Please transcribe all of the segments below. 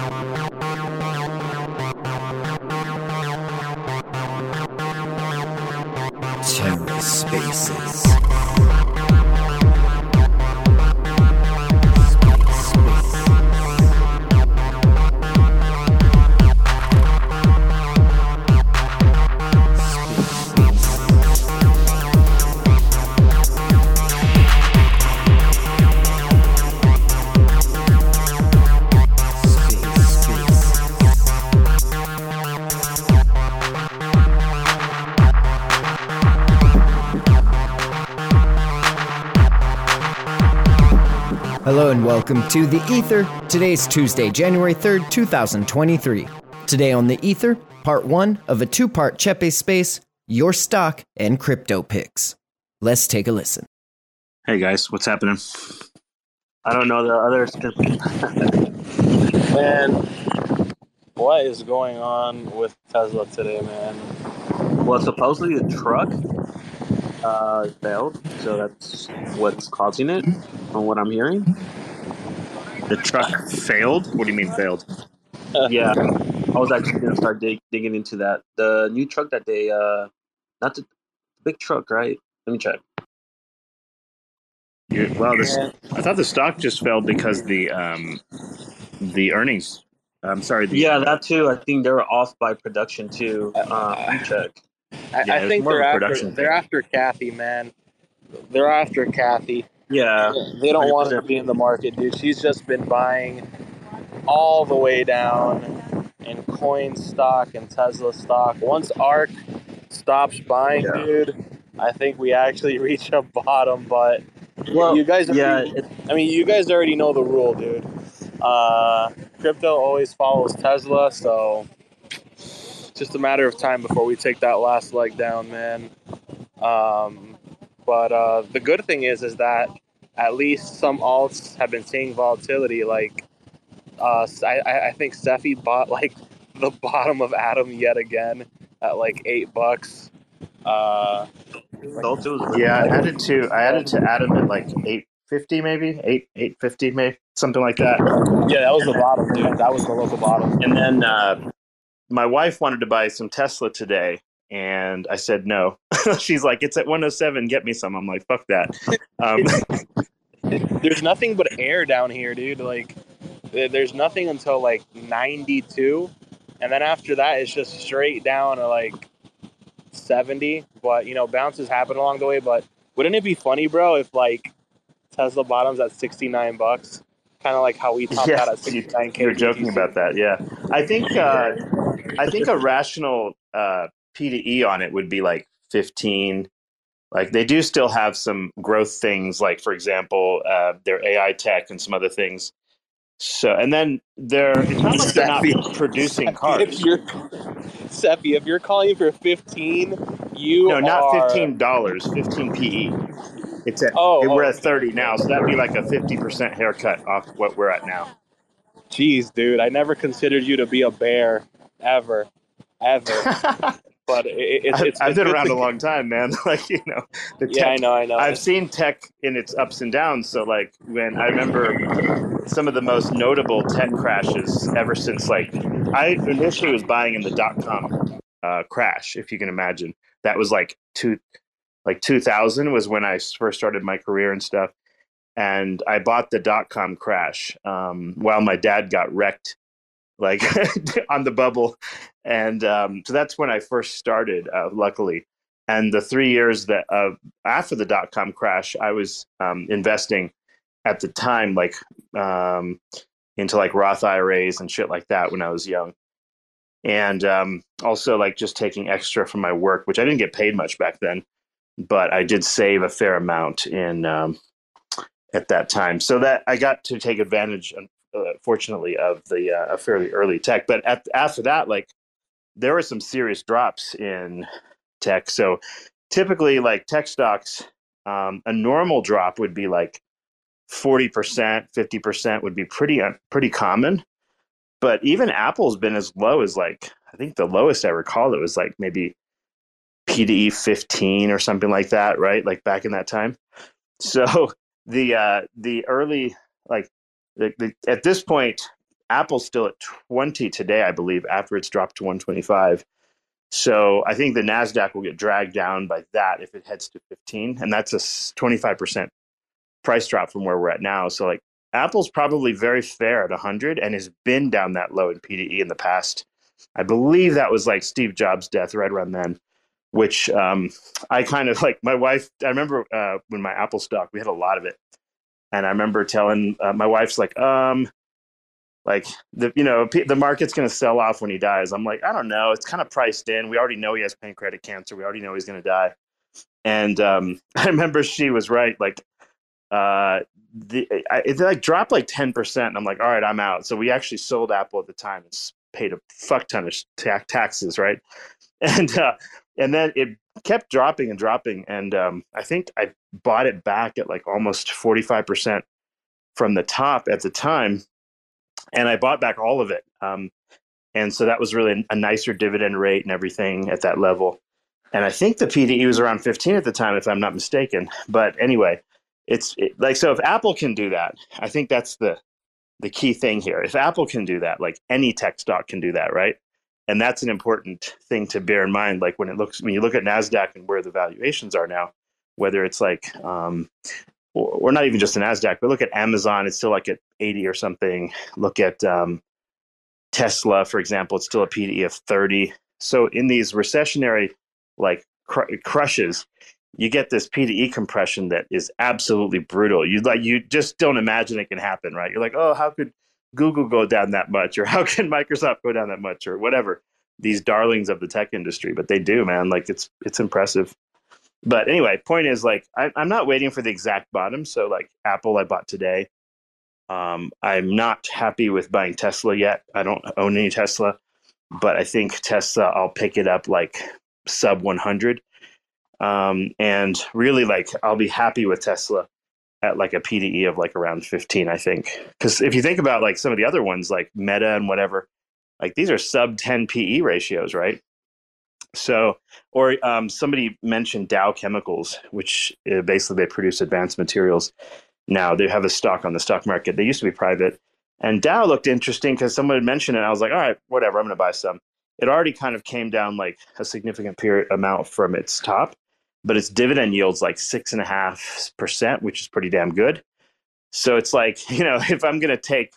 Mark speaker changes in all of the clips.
Speaker 1: TerraSpaces. Hello and welcome to The Ether. Today's Tuesday, January 3rd, 2023. Today on The Ether, part one of a two-part Chepe Space, your stock and crypto picks. Let's take a listen.
Speaker 2: Hey guys, what's happening?
Speaker 3: I don't know the others. Man, what is going on with Tesla today, man?
Speaker 2: Well, supposedly the truck failed, so that's what's causing it, from what I'm hearing.
Speaker 4: The truck failed? What do you mean failed?
Speaker 2: Yeah, I was actually going to start digging into that. The new truck that they, not the big truck, right? Let me check.
Speaker 4: I thought the stock just failed because the earnings. I'm sorry.
Speaker 2: Yeah, that too. I think they were off by production too. Let me check.
Speaker 3: I think they're after Kathy, man. They're after Kathy.
Speaker 2: Yeah.
Speaker 3: They don't want her to be in the market, dude. She's just been buying all the way down in coin stock and Tesla stock. Once ARK stops buying, dude, I think we actually reach a bottom. But you guys, you guys already know the rule, dude. Crypto always follows Tesla, so it's just a matter of time before we take that last leg down, man. But the good thing is that at least some alts have been seeing volatility. Like, I think Cephii bought like the bottom of Atom yet again at like $8.
Speaker 4: I added to Atom at like 850 maybe, 850 maybe, something like that.
Speaker 3: Yeah, that was the bottom, dude. That was the local bottom.
Speaker 4: And then my wife wanted to buy some Tesla today, and I said no. She's like, it's at 107, get me some. I'm like, fuck that.
Speaker 3: There's nothing but air down here, dude. Like, there's nothing until like 92, and then after that it's just straight down to like 70. But bounces happen along the way. But wouldn't it be funny, bro, if like Tesla bottoms at $69, kind of like how we topped out at 69K?
Speaker 4: You're joking about that, yeah. I think a rational P to E on it would be like 15. Like, they do still have some growth things, like, for example, their AI tech and some other things. So, and then it's not like they're not producing cars.
Speaker 3: Cephii, if you're calling for 15,
Speaker 4: not $15, 15 PE. It's at we're at 30 now, so that'd be like a 50% haircut off what we're at now.
Speaker 3: Jeez, dude, I never considered you to be a bear, ever. But
Speaker 4: I've been around a long time, man. Like, the tech,
Speaker 3: yeah, I know.
Speaker 4: I've seen tech in its ups and downs. So, like, when I remember some of the most notable tech crashes ever since, like, I initially was buying in the .com crash, if you can imagine. That was like 2000 was when I first started my career and stuff. And I bought the .com crash while my dad got wrecked, like on the bubble. And so that's when I first started, luckily. And the 3 years that after the .com crash, I was investing at the time, like into like Roth IRAs and shit like that when I was young. And also like just taking extra from my work, which I didn't get paid much back then, but I did save a fair amount in at that time. So that I got to take advantage, fortunately, of the a fairly early tech. But after that, like, there were some serious drops in tech. So typically, like, tech stocks, a normal drop would be like 40%, 50% would be pretty common. But even Apple's been as low as, like, I think the lowest I recall it was like maybe PDE 15 or something like that, right? Like back in that time. So the early, like, at this point, Apple's still at 20 today, I believe, after it's dropped to 125. So I think the NASDAQ will get dragged down by that if it heads to 15. And that's a 25% price drop from where we're at now. So like Apple's probably very fair at 100 and has been down that low in PDE in the past. I believe that was like Steve Jobs' death right around then, which I kind of like my wife. I remember when my Apple stock, we had a lot of it. And I remember telling my wife's like the market's going to sell off when he dies. I'm like, I don't know. It's kind of priced in. We already know he has pancreatic cancer. We already know he's going to die. And I remember she was right. Like, it like dropped like 10%. And I'm like, all right, I'm out. So we actually sold Apple at the time and paid a fuck ton of taxes, right? And then it kept dropping and dropping. And I think I bought it back at like almost 45% from the top at the time. And I bought back all of it. And so that was really a nicer dividend rate and everything at that level. And I think the PDE was around 15 at the time, if I'm not mistaken. But anyway, so if Apple can do that, I think that's the key thing here. If Apple can do that, like any tech stock can do that, right? And that's an important thing to bear in mind. Like when you look at NASDAQ and where the valuations are now, whether it's like, or not even just the NASDAQ, but look at Amazon, it's still like at 80 or something. Look at Tesla, for example, it's still a PDE of 30. So in these recessionary like crushes, you get this PDE compression that is absolutely brutal. You just don't imagine it can happen, right? You're like, oh, how could Google go down that much, or how can Microsoft go down that much, or whatever. These darlings of the tech industry, but they do, man. Like it's impressive. But anyway, point is like I'm not waiting for the exact bottom. So like Apple, I bought today. I'm not happy with buying Tesla yet. I don't own any Tesla, but I think Tesla, I'll pick it up like sub 100. And really like I'll be happy with Tesla at like a PDE of like around 15, I think. Because if you think about like some of the other ones like Meta and whatever, like these are sub 10 PE ratios, right? So, or somebody mentioned Dow Chemicals, which basically they produce advanced materials. Now they have a stock on the stock market. They used to be private. And Dow looked interesting because someone had mentioned it. And I was like, all right, whatever, I'm going to buy some. It already kind of came down like a significant amount from its top, but its dividend yields like 6.5%, which is pretty damn good. So it's like, if I'm going to take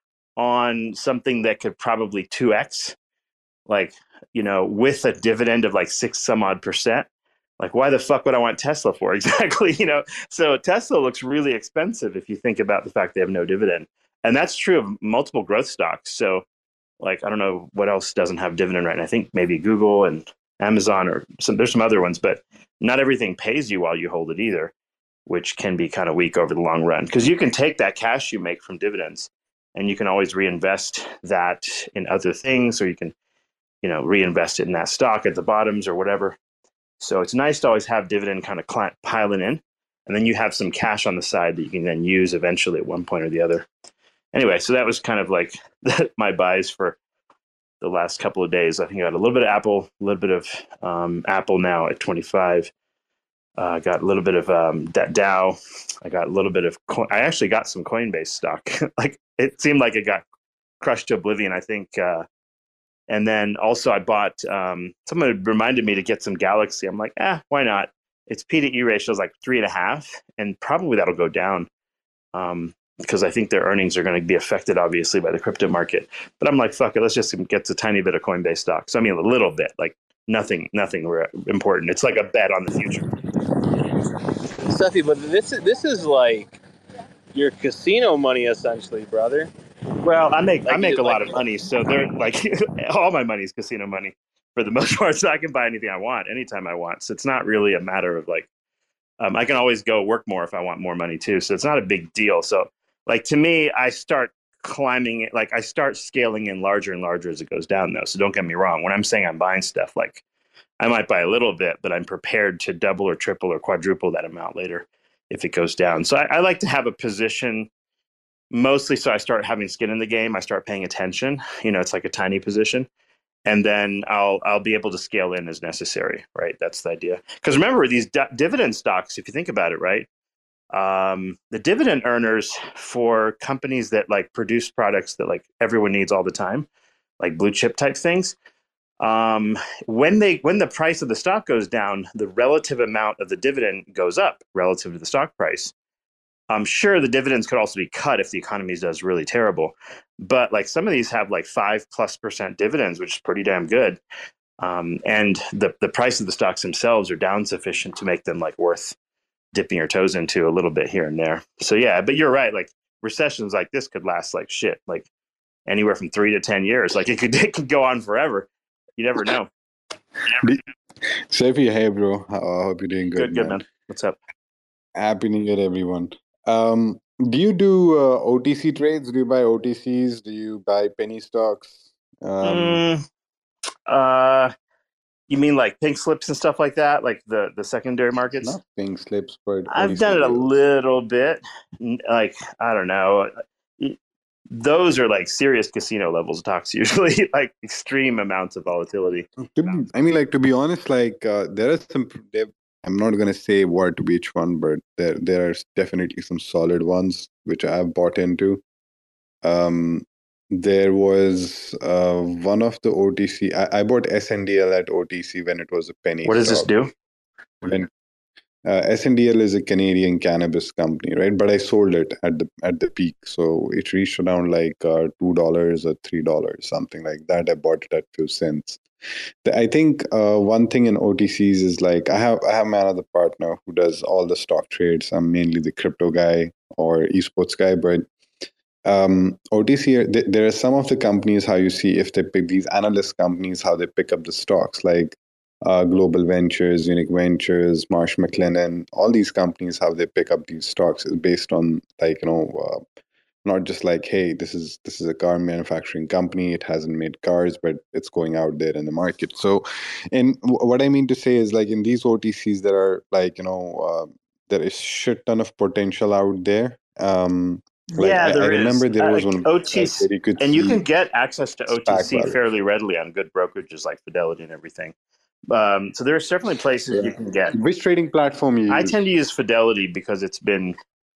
Speaker 4: on something that could probably 2x, like, with a dividend of like 6 some odd percent, like why the fuck would I want Tesla for exactly? So Tesla looks really expensive if you think about the fact they have no dividend. And that's true of multiple growth stocks. So like, I don't know what else doesn't have dividend right now. I think maybe Google and Amazon or there's some other ones, but not everything pays you while you hold it either, which can be kind of weak over the long run. Because you can take that cash you make from dividends and you can always reinvest that in other things, or you can, reinvest it in that stock at the bottoms or whatever. So it's nice to always have dividend kind of piling in, and then you have some cash on the side that you can then use eventually at one point or the other. Anyway, so that was kind of like my buys for the last couple of days. I think I got a little bit of Apple, a little bit of Apple now at 25. I got a little bit of Dow. I got a little bit of I actually got some Coinbase stock. Like it seemed like it got crushed to oblivion, I think. And then also I bought, someone reminded me to get some Galaxy. I'm like, why not? Its PDE ratio is like 3.5, and probably that'll go down because I think their earnings are going to be affected, obviously, by the crypto market. But I'm like, fuck it, let's just get a tiny bit of Coinbase stock. So I mean, a little bit, like nothing important. It's like a bet on the future.
Speaker 3: Steffi, but this is like your casino money, essentially, brother.
Speaker 4: Well, I make a lot of money, so they're like all my money is casino money for the most part. So I can buy anything I want anytime I want. So it's not really a matter of like I can always go work more if I want more money too. So it's not a big deal. So like to me, I start climbing it, like I start scaling in larger and larger as it goes down though. So don't get me wrong. When I'm saying I'm buying stuff, like I might buy a little bit, but I'm prepared to double or triple or quadruple that amount later if it goes down. So I like to have a position mostly so I start having skin in the game. I start paying attention. It's like a tiny position. And then I'll be able to scale in as necessary, right? That's the idea. Because remember, these dividend stocks, if you think about it, right? The dividend earners for companies that like produce products that like everyone needs all the time, like blue chip type things, when the price of the stock goes down, the relative amount of the dividend goes up relative to the stock price. I'm sure the dividends could also be cut if the economy does really terrible, but like some of these have like 5+% dividends, which is pretty damn good. And the price of the stocks themselves are down sufficient to make them like worth dipping your toes into a little bit here and there. So yeah, but you're right. Like recessions like this could last like shit, like anywhere from 3 to 10 years. Like it could go on forever. You never know.
Speaker 5: Sefi, hey bro, I hope you're doing good.
Speaker 4: Good man. What's up?
Speaker 5: Happy New Year, everyone. Do you do OTC trades? Do you buy OTCs? Do you buy penny stocks?
Speaker 4: You mean like pink slips and stuff like that, like the secondary markets?
Speaker 5: Not pink slips, but
Speaker 4: I've done it a little bit. Like I don't know. Those are like serious casino levels stocks usually, like extreme amounts of volatility.
Speaker 5: To be honest, like there are some. I'm not going to say which one, but there are definitely some solid ones which I've bought into. There was one of the OTC. I bought SNDL at OTC when it was a penny.
Speaker 4: What does this do?
Speaker 5: SNDL is a Canadian cannabis company, right? But I sold it at the peak, so it reached around like $2 or $3, something like that. I bought it at 2 cents. I think one thing in OTCs is like I have my other partner who does all the stock trades. I'm mainly the crypto guy or esports guy, but OTC, there are some of the companies, how you see if they pick these analyst companies, how they pick up the stocks, like Global Ventures, Unique Ventures, Marsh McLennan, all these companies, how they pick up these stocks is based on like, not just like, hey, this is a car manufacturing company. It hasn't made cars, but it's going out there in the market. So, and what I mean to say is like in these OTCs, there are like, there is shit ton of potential out there.
Speaker 4: I
Speaker 5: remember there was one
Speaker 4: OTC, and you can get access to OTC fairly readily on good brokerages like Fidelity and everything. So there are certainly places you can get.
Speaker 5: Which trading platform you use?
Speaker 4: I tend to use Fidelity because it's been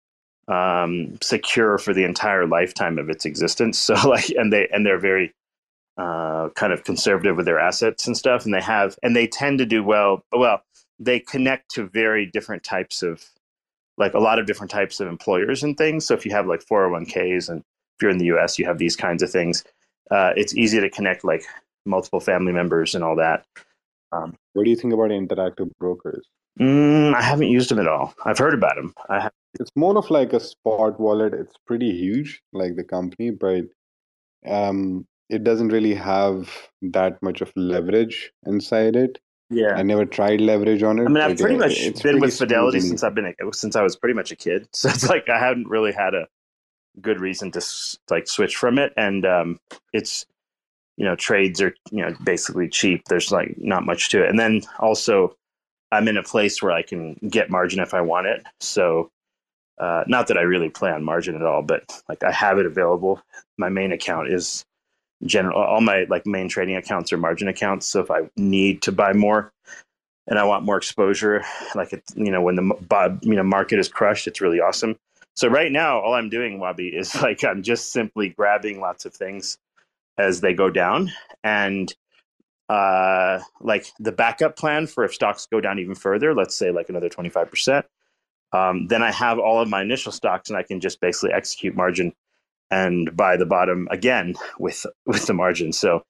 Speaker 4: secure for the entire lifetime of its existence. So and they're very kind of conservative with their assets and stuff, and they tend to do well. Well, they connect to very different types of. Like a lot of different types of employers and things. So if you have like 401ks and if you're in the US, you have these kinds of things. It's easy to connect like multiple family members and all that.
Speaker 5: What do you think about Interactive Brokers?
Speaker 4: I haven't used them at all. I've heard about them.
Speaker 5: It's more of like a spot wallet. It's pretty huge, like the company, but it doesn't really have that much of leverage inside it.
Speaker 4: Yeah,
Speaker 5: I never tried leverage on it.
Speaker 4: I mean, I've pretty much been with Fidelity since I was pretty much a kid. So it's like I hadn't really had a good reason to like switch from it, and it's trades are basically cheap. There's like not much to it, and then also I'm in a place where I can get margin if I want it. So not that I really play on margin at all, but like I have it available. My main account is. All my like main trading accounts are margin accounts. So if I need to buy more and I want more exposure, like when the market is crushed, it's really awesome. So right now, all I'm doing, Wabi, is like I'm just simply grabbing lots of things as they go down, and like the backup plan for if stocks go down even further, let's say like another 25%, then I have all of my initial stocks, and I can just basically execute margin and buy the bottom again with the margin. So,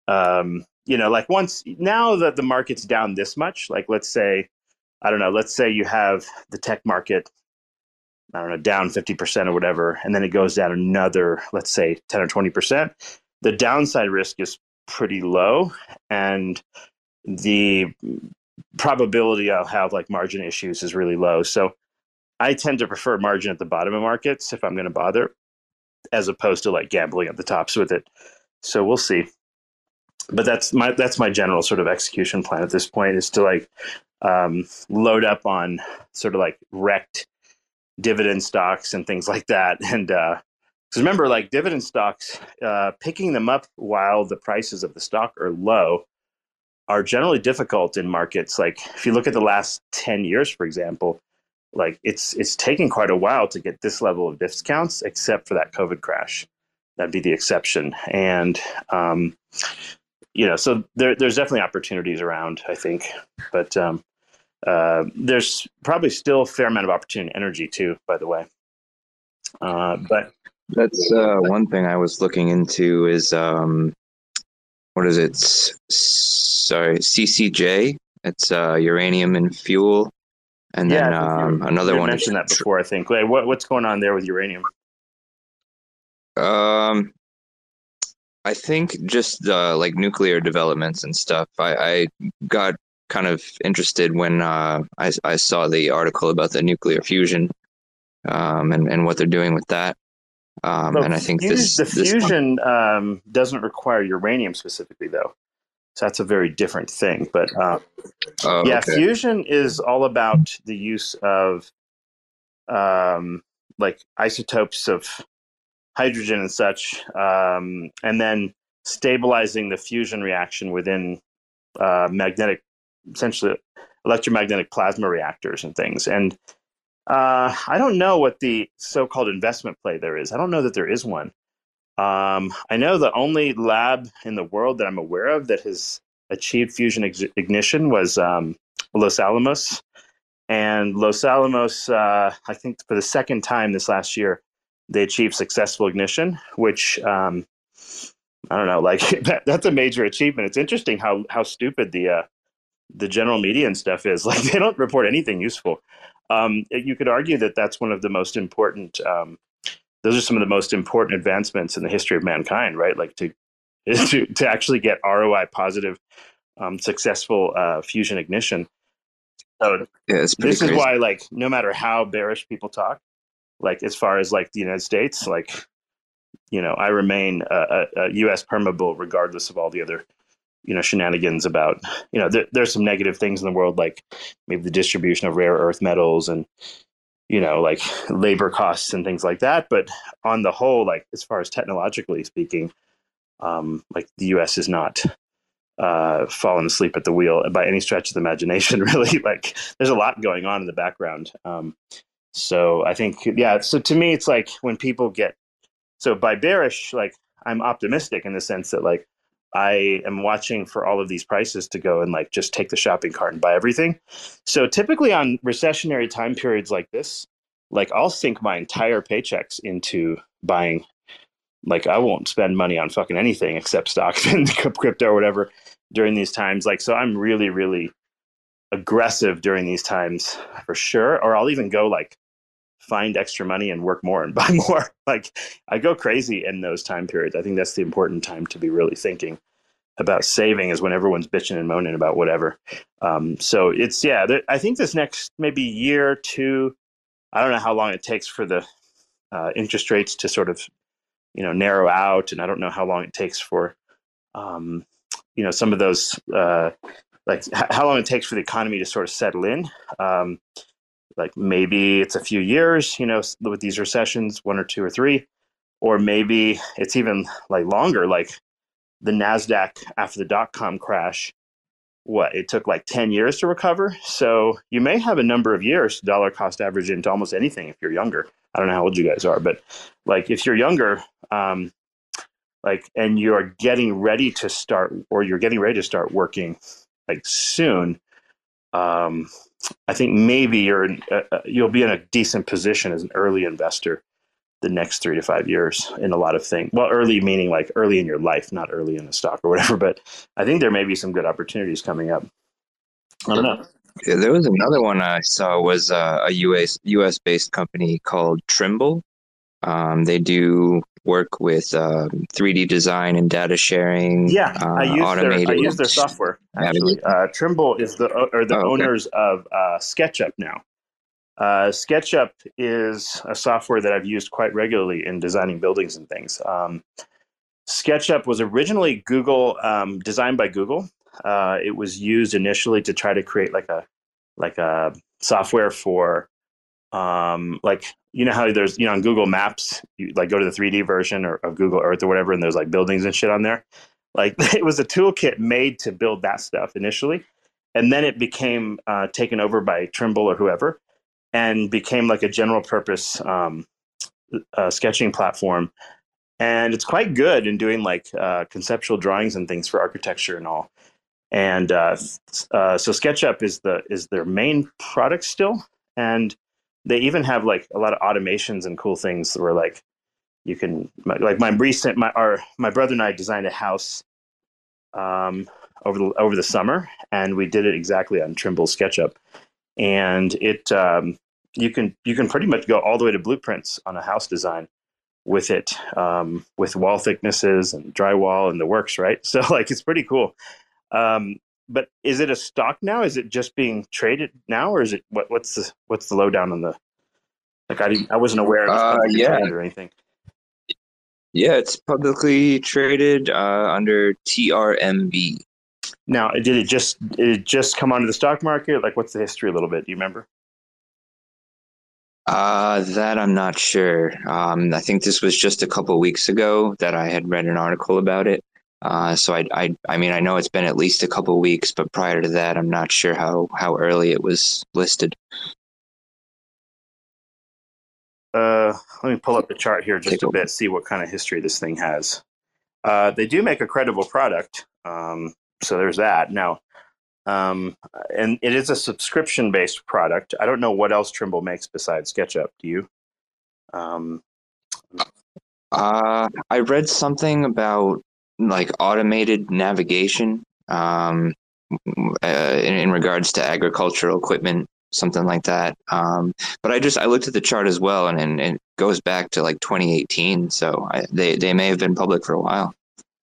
Speaker 4: like once now that the market's down this much, like let's say you have the tech market, down 50% or whatever, and then it goes down another, let's say 10 or 20%, the downside risk is pretty low. And the probability I'll have like margin issues is really low. So I tend to prefer margin at the bottom of markets if I'm going to bother, as opposed to like gambling at the tops with it. So we'll see. But that's my general sort of execution plan at this point, is to like load up on sort of like wrecked dividend stocks and things like that. And because remember, like dividend stocks, picking them up while the prices of the stock are low are generally difficult in markets. Like if you look at the last 10 years, for example, like it's taken quite a while to get this level of discounts, except for that COVID crash. That'd be the exception. And so there's definitely opportunities around, I think, but there's probably still a fair amount of opportunity in energy too, by the way. But
Speaker 6: that's one thing I was looking into is what is it? Sorry, CCJ. It's uranium and fuel, and then another one.
Speaker 4: You mentioned that before, I think. Wait, what's going on there with uranium?
Speaker 6: I think just like nuclear developments and stuff. I got kind of interested when I saw the article about the nuclear fusion and what they're doing with that. And I think
Speaker 4: the fusion doesn't require uranium specifically, though. So that's a very different thing. But fusion is all about the use of like isotopes of hydrogen and such, and then stabilizing the fusion reaction within essentially electromagnetic plasma reactors and things. And I don't know what the so-called investment play there is. I don't know that there is one. I know the only lab in the world that I'm aware of that has achieved fusion ignition was Los Alamos. And Los Alamos, I think for the second time this last year, they achieved successful ignition, which I don't know, like that's a major achievement. It's interesting how stupid the general media and stuff is. Like they don't report anything useful. You could argue that that's one of the most important. Those are some of the most important advancements in the history of mankind, right? Like to actually get ROI positive, successful fusion ignition. So this crazy. Is why, like, no matter how bearish people talk, like as far as like the United States, like, I remain a U.S. permabull regardless of all the other, shenanigans about, there's some negative things in the world, like maybe the distribution of rare earth metals and, like labor costs and things like that. But on the whole, like as far as technologically speaking, like the U.S. is not fallen asleep at the wheel by any stretch of the imagination, really. Like there's a lot going on in the background. So I think, so to me, it's like when people so by bearish, like I'm optimistic in the sense that like I am watching for all of these prices to go and like just take the shopping cart and buy everything. So typically on recessionary time periods like this, like I'll sink my entire paychecks into buying. Like I won't spend money on fucking anything except stocks and crypto or whatever during these times. Like, so I'm really, really aggressive during these times for sure. Or I'll even go like find extra money and work more and buy more. Like I go crazy in those time periods. I think that's the important time to be really thinking about saving, is when everyone's bitching and moaning about whatever. So it's, I think this next maybe year or two, I don't know how long it takes for the interest rates to sort of, narrow out. And I don't know how long it takes for, some of those, like how long it takes for the economy to sort of settle in. Like maybe it's a few years, with these recessions, 1 or 2 or 3, or maybe it's even like longer, like the NASDAQ after the dot-com crash, it took like 10 years to recover. So you may have a number of years dollar cost average into almost anything if you're younger. I don't know how old you guys are, but like if you're younger, like, and you're getting ready to start working like soon, I think maybe you'll be in a decent position as an early investor the next 3 to 5 years in a lot of things. Well, early meaning like early in your life, not early in a stock or whatever. But I think there may be some good opportunities coming up. I don't know.
Speaker 6: Yeah, there was another one I saw was a US based company called Trimble. They do work with 3D design and data sharing.
Speaker 4: Yeah, I use their software. Actually, Trimble is the owners of SketchUp now. SketchUp is a software that I've used quite regularly in designing buildings and things. SketchUp was originally designed by Google. It was used initially to try to create like a software for like, how there's, on Google Maps, you like go to the 3D version of Google Earth or whatever, and there's like buildings and shit on there. Like it was a toolkit made to build that stuff initially. And then it became taken over by Trimble or whoever. and became like a general purpose sketching platform. And it's quite good in doing like conceptual drawings and things for architecture and all. And so SketchUp is their main product still, and they even have like a lot of automations and cool things where like you can like my brother and I designed a house over the summer, and we did it exactly on Trimble SketchUp, and it you can pretty much go all the way to blueprints on a house design with it, with wall thicknesses and drywall and the works, right? So like it's pretty cool. But is it a stock now? Is it just being traded now, or is it what's the lowdown on the like? I wasn't aware it was publicly traded or anything.
Speaker 6: Yeah, it's publicly traded under TRMB.
Speaker 4: Now, did it just come onto the stock market? Like, what's the history a little bit? Do you remember?
Speaker 6: That I'm not sure. I think this was just a couple weeks ago that I had read an article about it. So I mean, I know it's been at least a couple weeks, but prior to that, I'm not sure how early it was listed.
Speaker 4: Let me pull up the chart here just a bit, see what kind of history this thing has. They do make a credible product, so there's that. Now, and it is a subscription-based product. I don't know what else Trimble makes besides SketchUp. Do you?
Speaker 6: I read something about like automated navigation in regards to agricultural equipment, something like that. But I looked at the chart as well, and it goes back to like 2018. So they may have been public for a while.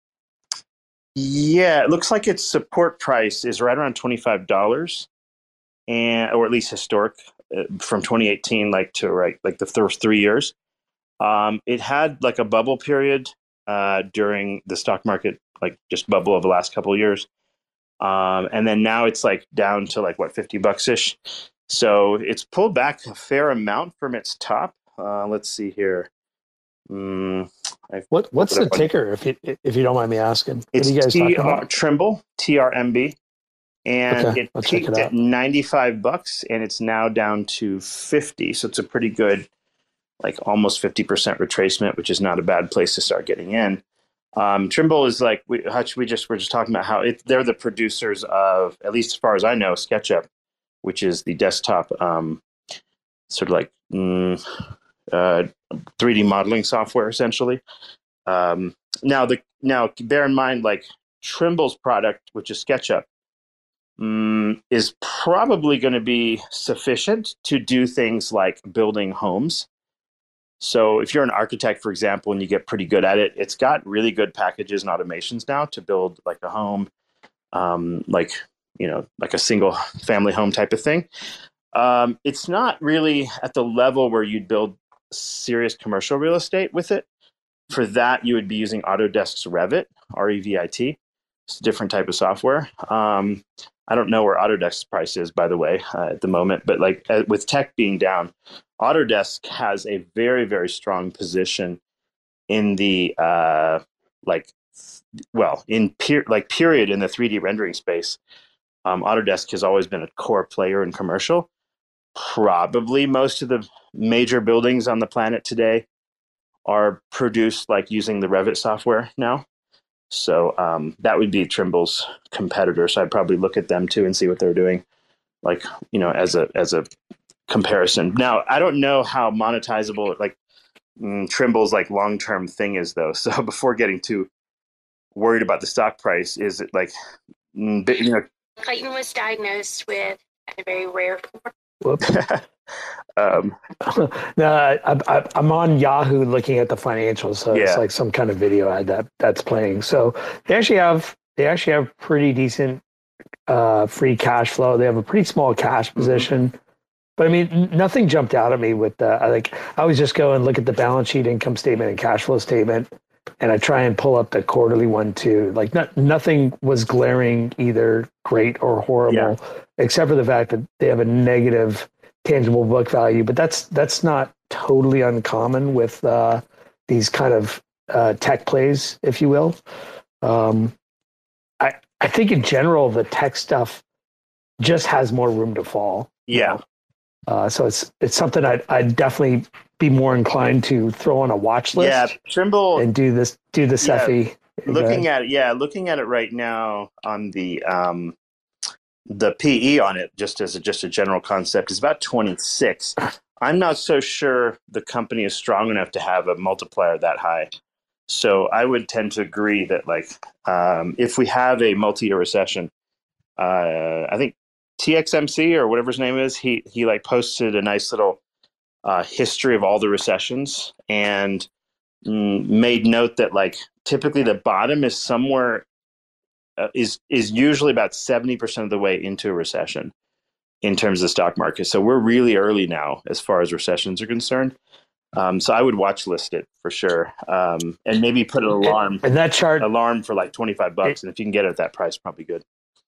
Speaker 4: Yeah, it looks like its support price is right around $25, or at least historic from 2018, like to like the first 3 years. It had like a bubble period during the stock market, like just bubble of the last couple of years, and then now it's like down to like what, $50 ish. So it's pulled back a fair amount from its top. Let's see here.
Speaker 7: What's the ticker, if you don't mind me asking?
Speaker 4: It's
Speaker 7: what are you guys talking about?
Speaker 4: Trimble, TRMB, and
Speaker 7: okay,
Speaker 4: it peaked at $95, and it's now down to 50. So it's a pretty good, like almost 50% retracement, which is not a bad place to start getting in. Trimble is like Hutch. We're just talking about how they're the producers of, at least as far as I know, SketchUp, which is the desktop sort of like 3D modeling software, essentially. Now bear in mind, like Trimble's product, which is SketchUp, is probably going to be sufficient to do things like building homes. So if you're an architect, for example, and you get pretty good at it, it's got really good packages and automations now to build like a home, like a single family home type of thing. It's not really at the level where you'd build serious commercial real estate with it. For that, you would be using Autodesk's Revit, REVIT. It's a different type of software. I don't know where Autodesk's price is, by the way, at the moment. But like with tech being down, Autodesk has a very, very strong position in the period in the 3D rendering space. Autodesk has always been a core player in commercial. Probably most of the major buildings on the planet today are produced like using the Revit software now. So that would be Trimble's competitor. So I'd probably look at them too and see what they're doing, like, as a comparison. Now, I don't know how monetizable like Trimble's like long-term thing is though. So before getting too worried about the stock price, is it like,
Speaker 8: Clayton was diagnosed with a very rare form.
Speaker 7: Whoops. No, I'm on Yahoo looking at the financials, so it's like some kind of video ad that's playing. So they actually have pretty decent free cash flow. They have a pretty small cash position, but I mean, nothing jumped out at me with I always just go and look at the balance sheet, income statement, and cash flow statement, and I try and pull up the quarterly one too. Like nothing was glaring either great or horrible, except for the fact that they have a negative tangible book value. But that's not totally uncommon with these kind of tech plays, if you will. I think in general the tech stuff just has more room to fall.
Speaker 4: Yeah.
Speaker 7: So it's something I'd definitely be more inclined to throw on a watch list.
Speaker 4: Yeah, Trimble
Speaker 7: and do the Cefi.
Speaker 4: Looking at it right now on the PE on it, just as a general concept, is about 26. I'm not so sure the company is strong enough to have a multiplier that high. So I would tend to agree that if we have a multi-year recession, I think TXMC or whatever his name is, he posted a nice little history of all the recessions and made note that typically the bottom is somewhere is usually about 70% of the way into a recession in terms of the stock market. So we're really early now as far as recessions are concerned. So I would watch list it for sure, and maybe put an alarm
Speaker 7: and that chart
Speaker 4: alarm for $25, and if you can get it at that price, probably good.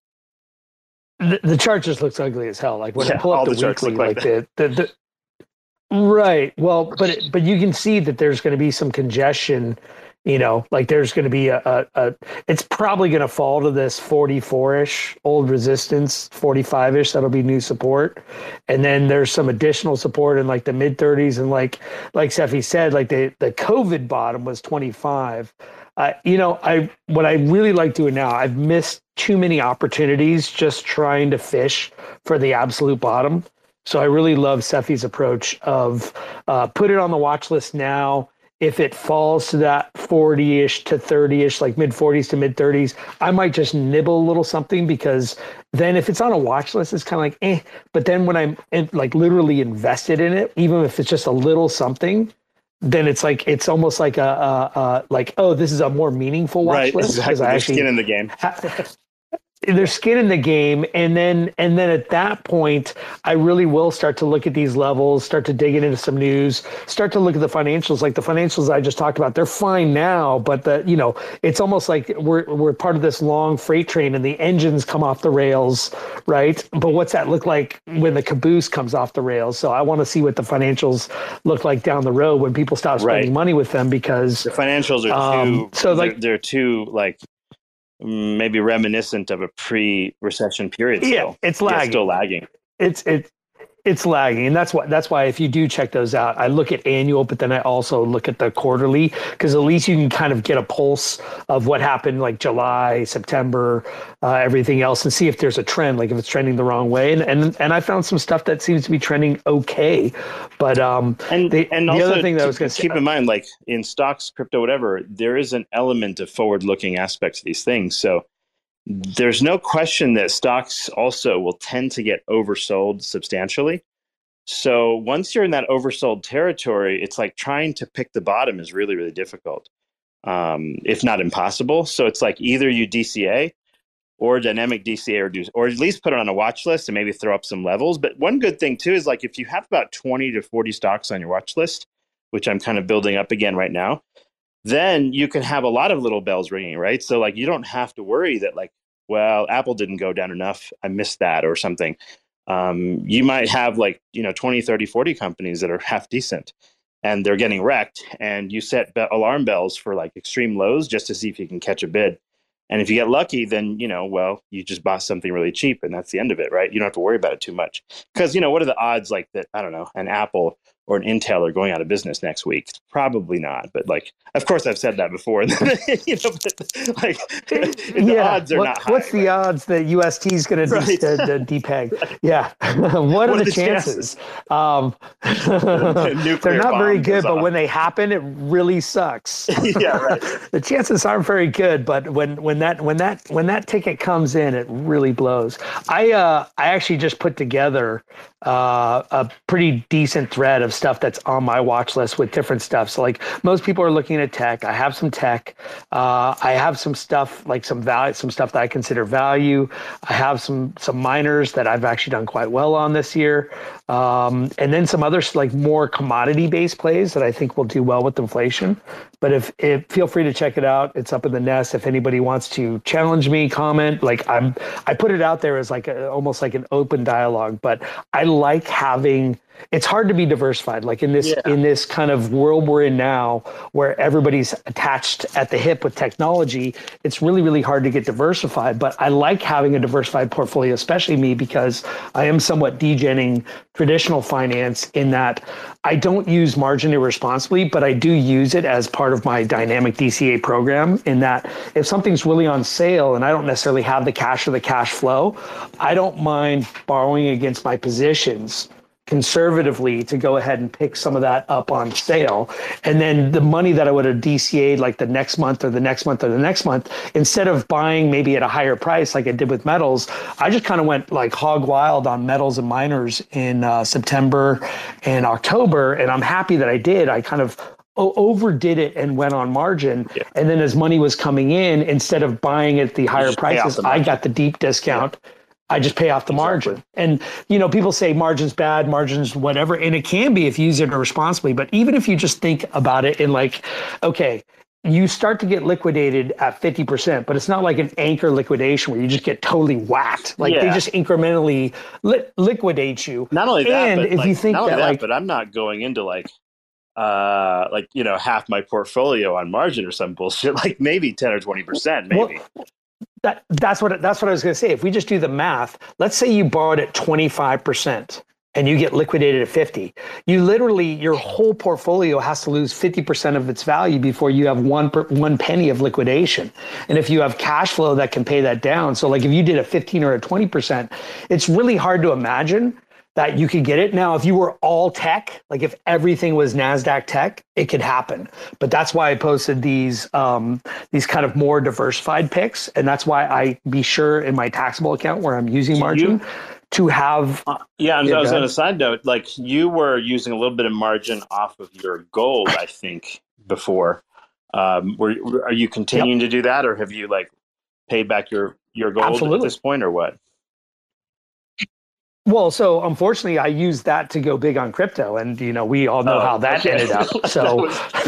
Speaker 7: The chart just looks ugly as hell. Like when I pull up the weekly,
Speaker 4: the
Speaker 7: right. Well, but you can see that there's going to be some congestion. There's going to be it's probably going to fall to this 44-ish old resistance, 45-ish. That'll be new support. And then there's some additional support in the mid 30s. And like Cefi said, the COVID bottom was 25. What I really like doing now, I've missed too many opportunities just trying to fish for the absolute bottom. So I really love Cefi's approach of put it on the watch list now. If it falls to that 40-ish to 30-ish, mid 40s to mid 30s, I might just nibble a little something, because then if it's on a watch list, it's kind of eh. But then when I'm literally invested in it, even if it's just a little something, then it's almost like oh, this is a more meaningful watch list.
Speaker 4: Exactly. There's skin in the game.
Speaker 7: There's skin in the game, and then at that point, I really will start to look at these levels, start to dig into some news, start to look at the financials. Like the financials I just talked about, they're fine now, but it's almost like we're part of this long freight train, and the engines come off the rails, right? But what's that look like when the caboose comes off the rails? So I want to see what the financials look like down the road when people stop spending money with them, because
Speaker 4: the financials are they're too maybe reminiscent of a pre-recession period.
Speaker 7: Yeah, it's lagging.
Speaker 4: Still lagging.
Speaker 7: It's lagging, and that's why if you do check those out, I look at annual, but then I also look at the quarterly, because at least you can kind of get a pulse of what happened July, September, everything else, and see if there's a trend, if it's trending the wrong way. And I found some stuff that seems to be trending okay, but the other thing that I was going to
Speaker 4: keep in mind, in stocks, crypto, whatever, there is an element of forward-looking aspects to these things. So there's no question that stocks also will tend to get oversold substantially. So once you're in that oversold territory, it's trying to pick the bottom is really, really difficult, if not impossible. So it's either you DCA or dynamic DCA, or at least put it on a watch list and maybe throw up some levels. But one good thing too is if you have about 20 to 40 stocks on your watch list, which I'm kind of building up again right now, then you can have a lot of little bells ringing, right? So you don't have to worry that well, Apple didn't go down enough, I missed that or something. You might have 20, 30, 40 companies that are half decent and they're getting wrecked, and you set alarm bells for extreme lows just to see if you can catch a bid. And if you get lucky, then, you just bought something really cheap and that's the end of it, right? You don't have to worry about it too much. Because, what are the odds that, I don't know, an Apple or an Intel are going out of business next week? Probably not. But of course I've said that before. The odds are not high.
Speaker 7: What's the odds that UST is going to depeg? Right. Yeah. what are the chances? They're not very good, but when they happen, it really sucks.
Speaker 4: Yeah, right.
Speaker 7: The chances aren't very good, but when that ticket comes in, it really blows. I actually just put together a pretty decent thread of stuff that's on my watch list with different stuff. So most people are looking at tech. I have some tech. I have some stuff some value, some stuff that I consider value. I have some miners that I've actually done quite well on this year. And then some other more commodity based plays that I think will do well with inflation. But if feel free to check it out. It's up in the nest. If anybody wants to challenge me, comment. I put it out there as almost like an open dialogue. But I like having it's hard to be diversified. Like in this kind of world we're in now, where everybody's attached at the hip with technology, it's really, really hard to get diversified. But I like having a diversified portfolio, especially me, because I am somewhat degenning traditional finance in that I don't use margin irresponsibly, but I do use it as part of my dynamic DCA program, in that if something's really on sale and I don't necessarily have the cash or the cash flow, I don't mind borrowing against my positions conservatively to go ahead and pick some of that up on sale. And then the money that I would have DCA'd like the next month or the next month or the next month, instead of buying maybe at a higher price like I did with metals, I just kind of went like hog wild on metals and miners in September and October. And I'm happy that I did. I kind of overdid it and went on margin. Yeah. And then as money was coming in, instead of buying at the higher prices, I got the deep discount. Yeah. I just pay off the margin. And, people say margin's bad, margin's whatever. And it can be if you use it irresponsibly. But even if you just think about it in like, okay, you start to get liquidated at 50%, but it's not like an anchor liquidation where you just get totally whacked. Like they just incrementally liquidate you.
Speaker 4: Not only that,
Speaker 7: and
Speaker 4: but
Speaker 7: if you think
Speaker 4: but I'm not going into half my portfolio on margin or some bullshit, like maybe 10 or 20%, maybe.
Speaker 7: Well, that's what I was going to say. If we just do the math, let's say you borrowed at 25% and you get liquidated at 50. You literally, your whole portfolio has to lose 50% of its value before you have one penny of liquidation. And if you have cash flow that can pay that down, so like if you did a 15 or a 20%, it's really hard to imagine that you could get it. Now, if you were all tech, like if everything was NASDAQ tech, it could happen. But that's why I posted these kind of more diversified picks. And that's why I be sure in my taxable account where I'm using margin to have.
Speaker 4: And I was on a side note, like you were using a little bit of margin off of your gold, I think, before. Are you continuing to do that, or have you like paid back your gold at this point, or what?
Speaker 7: Well, so unfortunately, I used that to go big on crypto, and we all know how that ended up. So,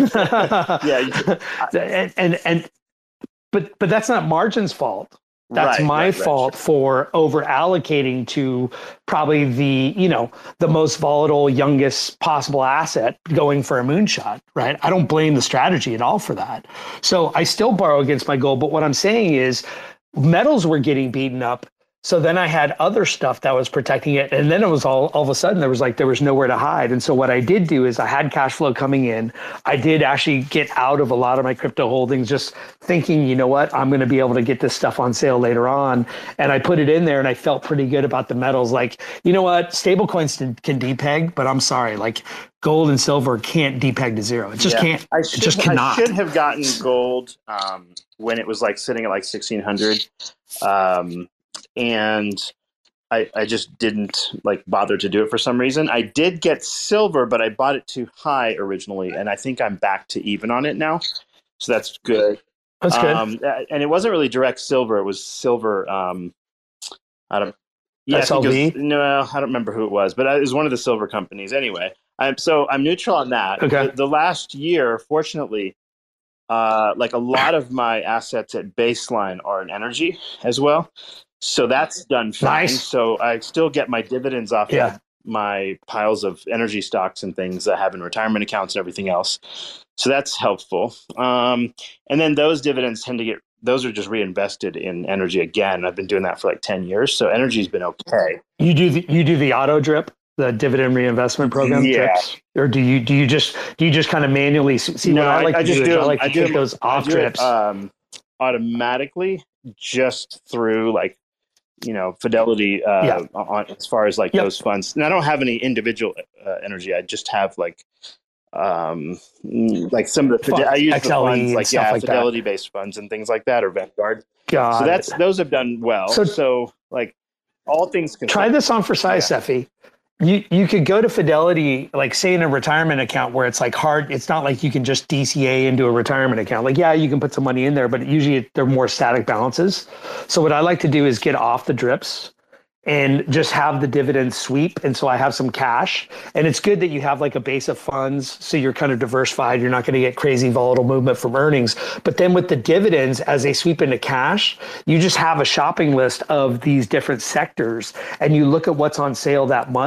Speaker 7: but that's not margin's fault. That's my fault for over allocating to probably the most volatile, youngest possible asset going for a moonshot. Right? I don't blame the strategy at all for that. So I still borrow against my gold, but what I'm saying is, metals were getting beaten up. So then I had other stuff that was protecting it. And then it was all of a sudden there was nowhere to hide. And so what I did do is I had cash flow coming in. I did actually get out of a lot of my crypto holdings, just thinking, you know what, I'm going to be able to get this stuff on sale later on. And I put it in there and I felt pretty good about the metals. Like, you know what, stable coins can depeg, but I'm sorry, like gold and silver can't depeg to zero. It just can't. It just cannot.
Speaker 4: I should have gotten gold when it was like sitting at like 1,600. And I just didn't like bother to do it for some reason. I did get silver, but I bought it too high originally, and I think I'm back to even on it now. So that's good.
Speaker 7: That's good.
Speaker 4: And it wasn't really direct silver; it was silver. I don't. Yeah,
Speaker 7: SLV?
Speaker 4: I don't remember who it was, but it was one of the silver companies. Anyway, I'm neutral on that.
Speaker 7: Okay.
Speaker 4: The last year, fortunately, like a lot of my assets at Baseline are in energy as well. So that's done fine.
Speaker 7: Nice.
Speaker 4: So I still get my dividends off of my piles of energy stocks and things I have in retirement accounts and everything else. So that's helpful. And then those dividends those are just reinvested in energy again. I've been doing that for like 10 years. So energy's been okay.
Speaker 7: You do the auto drip, the dividend reinvestment program drips? Or do you just kind of manually see?
Speaker 4: No,
Speaker 7: what I like to do is I like to take those off drips
Speaker 4: automatically, just through like Fidelity on as far as like those funds. And I don't have any individual energy. I just have like some of the I use XLE the funds like Fidelity based funds and things like that, or Vanguard. So those have done well. So like all things considered.
Speaker 7: Try this on for size, Seffi. You could go to Fidelity, like say in a retirement account where it's like hard. It's not like you can just DCA into a retirement account. Like, you can put some money in there, but usually they're more static balances. So what I like to do is get off the drips and just have the dividends sweep. And so I have some cash, and it's good that you have like a base of funds. So you're kind of diversified. You're not going to get crazy volatile movement from earnings. But then with the dividends, as they sweep into cash, you just have a shopping list of these different sectors, and you look at what's on sale that month.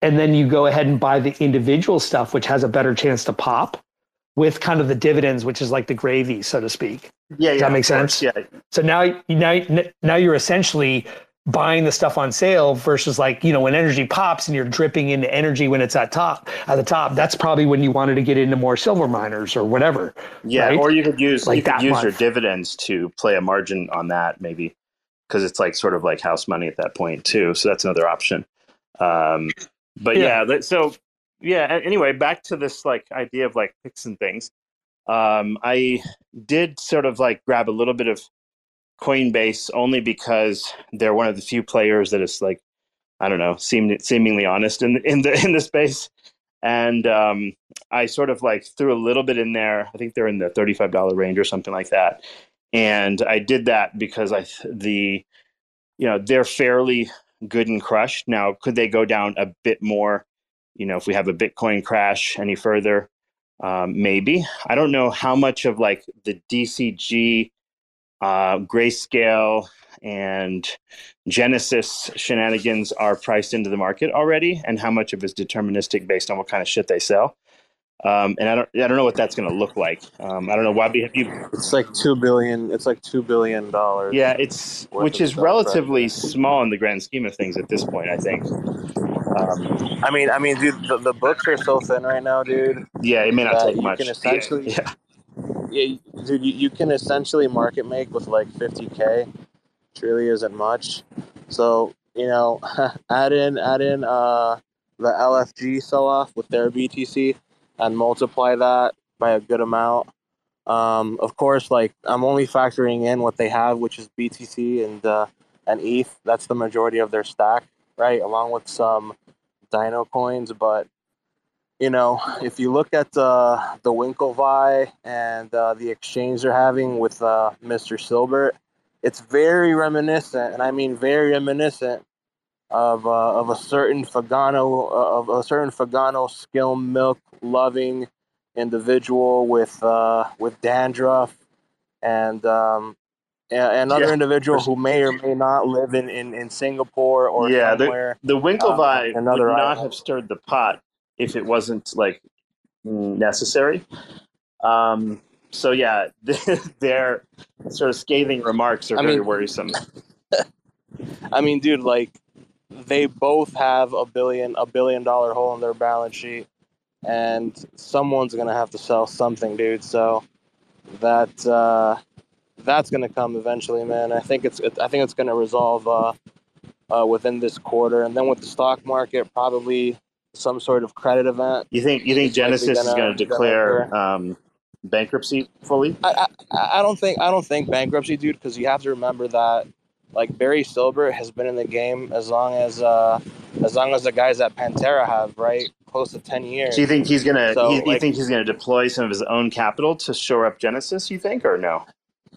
Speaker 7: and then you go ahead and buy the individual stuff, which has a better chance to pop with kind of the dividends, which is like the gravy, so to speak.
Speaker 4: Yeah,
Speaker 7: Does that make sense?
Speaker 4: Yeah.
Speaker 7: So now you're essentially buying the stuff on sale versus like, when energy pops and you're dripping into energy when it's at the top, that's probably when you wanted to get into more silver miners or whatever.
Speaker 4: Yeah,
Speaker 7: right?
Speaker 4: or you could use
Speaker 7: like
Speaker 4: your dividends to play a margin on that, maybe, because it's like sort of like house money at that point too. So that's another option. Anyway, back to this like idea of like picks and things. I did sort of like grab a little bit of Coinbase only because they're one of the few players that is like, I don't know, seemingly honest in the space. And I sort of like threw a little bit in there. I think they're in the $35 range or something like that. And I did that because they're fairly good and crushed. Now, could they go down a bit more? If we have a Bitcoin crash any further, maybe. I don't know how much of like the DCG, Grayscale, and Genesis shenanigans are priced into the market already, and how much of it is deterministic based on what kind of shit they sell. And I don't know what that's going to look like. I don't know, Wabi, have you?
Speaker 3: It's like $2 billion. It's like $2 billion.
Speaker 4: Yeah, which is relatively small in the grand scheme of things at this point, I think.
Speaker 3: I mean, dude, the books are so thin right now, dude.
Speaker 4: Yeah, it may not take much.
Speaker 3: Can essentially, yeah, dude, you can essentially market make with like 50K. Which really isn't much. So add in the LFG sell off with their BTC and multiply that by a good amount. Of course, like I'm only factoring in what they have, which is BTC and ETH. That's the majority of their stack, right? Along with some Dino coins, but if you look at the Winklevi and the exchange they're having with Mr. Silbert, it's very reminiscent, and I mean very reminiscent of a certain Fagano skill milk loving individual with dandruff and other individual who may or may not live in Singapore or somewhere.
Speaker 4: The Winklevi would not have stirred the pot if it wasn't like necessary. So yeah, their sort of scathing remarks are very worrisome.
Speaker 3: I mean, dude, like they both have a $1 billion hole in their balance sheet, and someone's gonna have to sell something, dude. So that's gonna come eventually, man. I think it's gonna resolve within this quarter, and then with the stock market, probably some sort of credit event.
Speaker 4: You think Genesis is going to declare bankruptcy fully?
Speaker 3: I don't think bankruptcy, dude, because you have to remember that like Barry Silbert has been in the game as long as the guys at Pantera have, right? Close to 10 years.
Speaker 4: So you think he's gonna you think he's gonna deploy some of his own capital to shore up Genesis, you think, or no?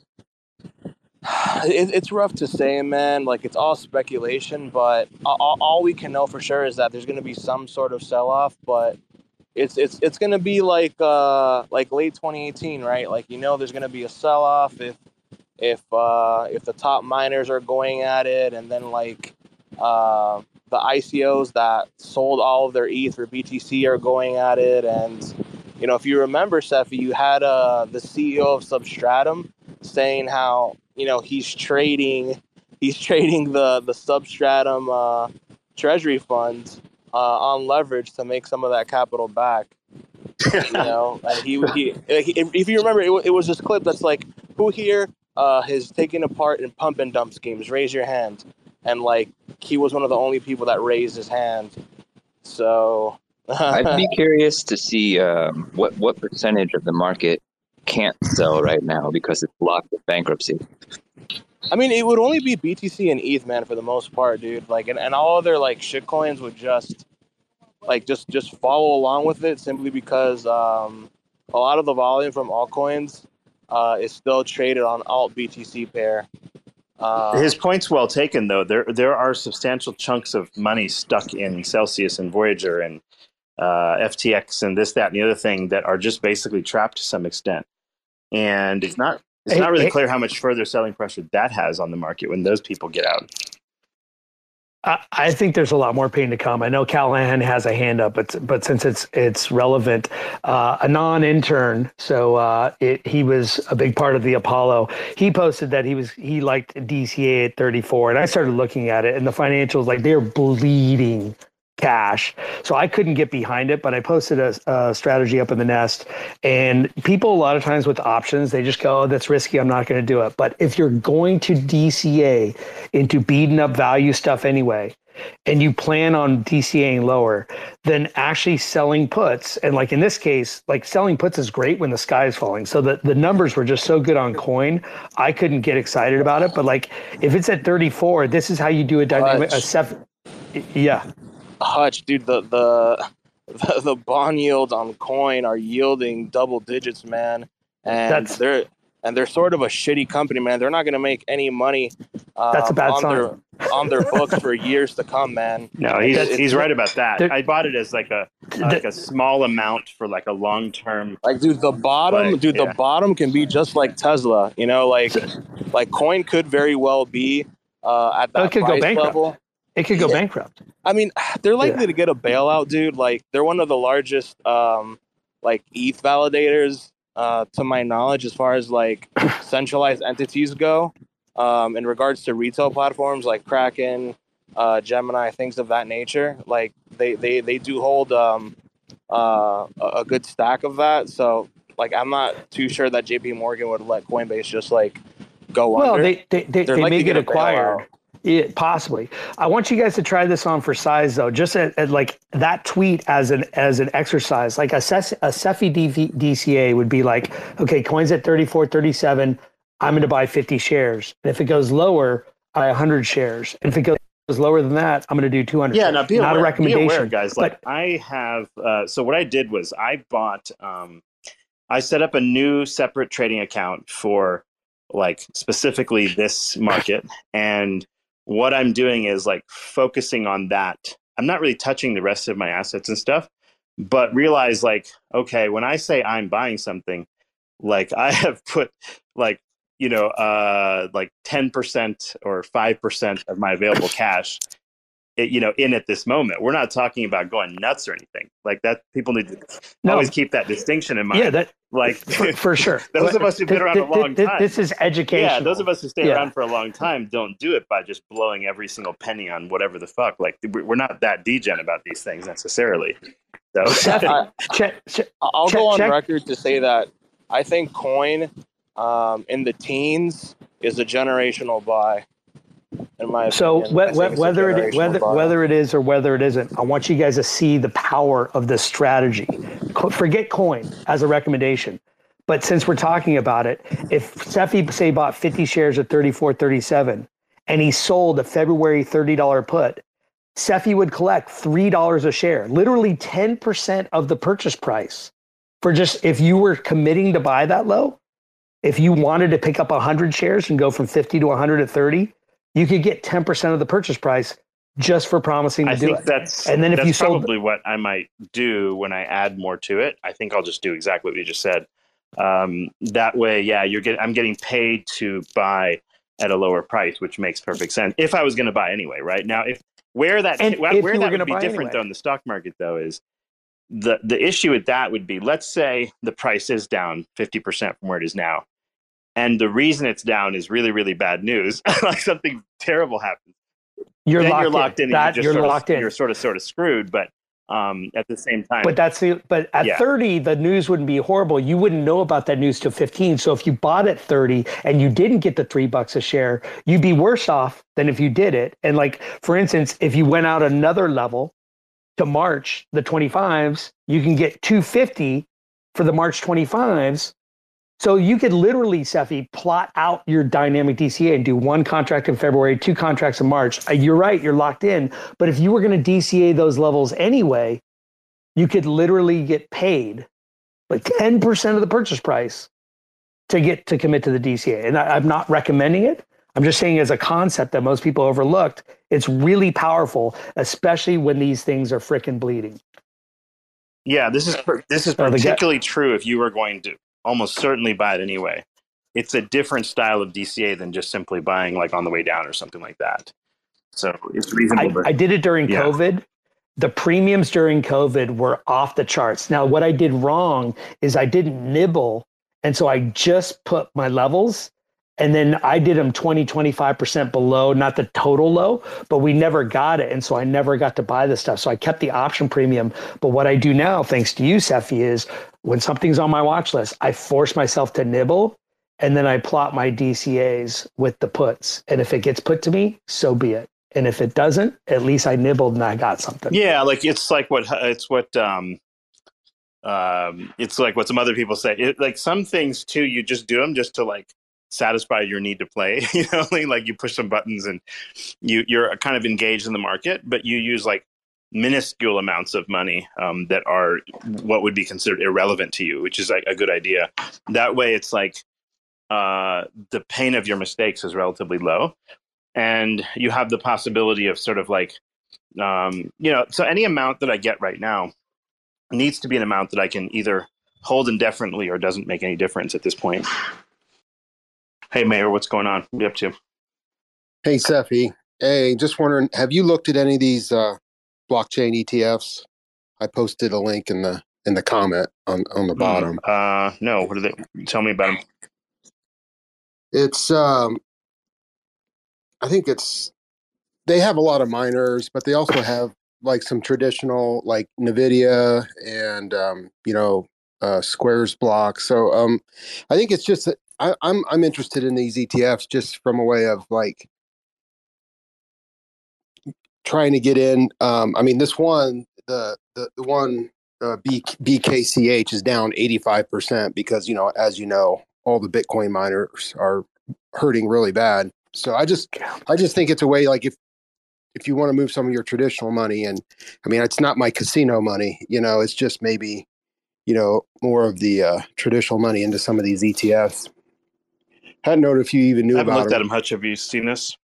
Speaker 3: It's rough to say, man. Like it's all speculation, but all we can know for sure is that there's going to be some sort of sell-off. But it's going to be like late 2018, right? Like there's going to be a sell-off if the top miners are going at it, and then like the ICOs that sold all of their ETH or BTC are going at it, and if you remember, Sephi, you had the CEO of Substratum saying how he's trading the Substratum treasury funds on leverage to make some of that capital back. And if you remember, it was this clip that's like, who here has taken apart in pump and dump schemes? Raise your hand. And like he was one of the only people that raised his hand. So
Speaker 6: I'd be curious to see what percentage of the market can't sell right now because it's locked with bankruptcy.
Speaker 3: I mean, it would only be BTC and ETH, man, for the most part, dude. Like, and all other like shit coins would just follow along with it simply because a lot of the volume from altcoins is still traded on alt BTC pair.
Speaker 4: His point's well taken, though. There are substantial chunks of money stuck in Celsius and Voyager and FTX and this, that, and the other thing that are just basically trapped to some extent. And it's not really clear how much further selling pressure that has on the market when those people get out.
Speaker 7: I think there's a lot more pain to come. I know Callahan has a hand up, but since it's relevant, a non-intern, so he was a big part of the Apollo. He posted that he liked DCA at 34, and I started looking at it, and the financials, like, they're bleeding cash. So I couldn't get behind it, but I posted a strategy up in the nest, and people a lot of times with options, they just go, oh, that's risky, I'm not going to do it. But if you're going to DCA into beating up value stuff anyway, and you plan on DCAing lower, then actually selling puts, and like in this case, like selling puts is great when the sky is falling. So the numbers were just so good on coin, I couldn't get excited about it. But like if it's at 34, this is how you do a dynamic, yeah.
Speaker 3: Hutch, dude, the bond yields on coin are yielding double digits, man, and they're sort of a shitty company, man. They're not going to make any money.
Speaker 7: That's a bad sign.
Speaker 3: On their books for years to come, man.
Speaker 4: No, he's right about that. I bought it as like a small amount for like a long term.
Speaker 3: Like, dude, the bottom, the bottom can be just like Tesla. You know, like coin could very well be at that price level.
Speaker 7: It could go bankrupt.
Speaker 3: I mean, they're likely to get a bailout, dude. Like, they're one of the largest, like, ETH validators, to my knowledge, as far as, like, centralized entities go. In regards to retail platforms like Kraken, Gemini, things of that nature. Like, they do hold a good stack of that. So, like, I'm not too sure that JP Morgan would let Coinbase just, like, go under.
Speaker 7: Well, they may get acquired. Yeah, possibly. I want you guys to try this on for size, though. Just at like that tweet as an exercise, like a Cephii DCA would be like, okay, coin's at 34, 37. I'm going to buy 50 shares. And if it goes lower, I buy 100 shares. And if it goes lower than that, I'm going to do 200.
Speaker 4: Yeah, now be aware,
Speaker 7: not a recommendation,
Speaker 4: be aware, guys. Like I have. So what I did was I bought. I set up a new separate trading account for like specifically this market, and what I'm doing is like focusing on that. I'm not really touching the rest of my assets and stuff, but realize like, okay, when I say I'm buying something, like I have put like, you know, like 10% or 5% of my available cash, you know, in at this moment. We're not talking about going nuts or anything like that. People need to always keep that distinction in mind.
Speaker 7: Yeah, that
Speaker 4: like
Speaker 7: for sure.
Speaker 4: Those of us who've been around a long time.
Speaker 7: This is education.
Speaker 4: Yeah, those of us who stay around for a long time don't do it by just blowing every single penny on whatever the fuck. Like we're not that degen about these things necessarily. So
Speaker 3: I'll go on record to say that I think coin in the teens is a generational buy.
Speaker 7: So whether it is or whether it isn't, I want you guys to see the power of this strategy. Forget coin as a recommendation. But since we're talking about it, if Cephii, say, bought 50 shares at 34.37 and he sold a February $30 put, Cephii would collect $3 a share, literally 10% of the purchase price for just if you were committing to buy that low. If you wanted to pick up 100 shares and go from 50 to 100 at 30, you could get 10% of the purchase price just for promising to do it.
Speaker 4: And then if you sold, probably what I might do when I add more to it. I think I'll just do exactly what you just said. That way, yeah, I'm getting paid to buy at a lower price, which makes perfect sense. If I was going to buy anyway, right now, where that would be different though in the stock market though is the issue with that would be, let's say the price is down 50% from where it is now. And the reason it's down is really, really bad news. Like something terrible happens.
Speaker 7: You're locked in.
Speaker 4: You're sort of screwed. But at the same time,
Speaker 7: but at 30, the news wouldn't be horrible. You wouldn't know about that news till 15. So if you bought at 30 and you didn't get the $3 a share, you'd be worse off than if you did it. And like, for instance, if you went out another level to March, the 25s, you can get 250 for the March 25s. So you could literally, Cephii, plot out your dynamic DCA and do one contract in February, 2 contracts in March. You're right, you're locked in. But if you were going to DCA those levels anyway, you could literally get paid like 10% of the purchase price to commit to the DCA. And I'm not recommending it. I'm just saying as a concept that most people overlooked, it's really powerful, especially when these things are frickin' bleeding.
Speaker 4: Yeah, this is particularly true if you were going to almost certainly buy it anyway. It's a different style of DCA than just simply buying like on the way down or something like that. So it's reasonable.
Speaker 7: I did it during
Speaker 4: Yeah.
Speaker 7: COVID. The premiums during COVID were off the charts. Now, what I did wrong is I didn't nibble. And so I just put my levels and then I did them 20, 25% below, not the total low, but we never got it. And so I never got to buy the stuff. So I kept the option premium. But what I do now, thanks to you, Cephii, is when something's on my watch list, I force myself to nibble and then I plot my DCAs with the puts. And if it gets put to me, so be it. And if it doesn't, at least I nibbled and I got something.
Speaker 4: Yeah, like it's like what some other people say. Like some things too, you just do them just to like satisfy your need to play. You know, like you push some buttons and you're kind of engaged in the market, but you use like minuscule amounts of money that are what would be considered irrelevant to you, which is like a good idea. That way, it's like the pain of your mistakes is relatively low. And you have the possibility of sort of like, so any amount that I get right now needs to be an amount that I can either hold indefinitely or doesn't make any difference at this point. Hey, Mayor, what's going on? What are you up to?
Speaker 9: Hey, Cephii. Hey, just wondering, have you looked at any of these blockchain ETFs? I posted a link in the comment on the bottom.
Speaker 4: No, what are they? Tell me about them.
Speaker 9: It's I think they have a lot of miners, but they also have like some traditional like NVIDIA and Squares block. So I think it's just that I'm interested in these ETFs just from a way of like trying to get in. I mean, this one, the one BKCH is down 85% because as you know, all the Bitcoin miners are hurting really bad. So I just think it's a way, like if you want to move some of your traditional money, and I mean, it's not my casino money, it's just maybe, more of the traditional money into some of these ETFs. Hadn't known if you even knew about them.
Speaker 4: I haven't looked at them much. Have you seen this?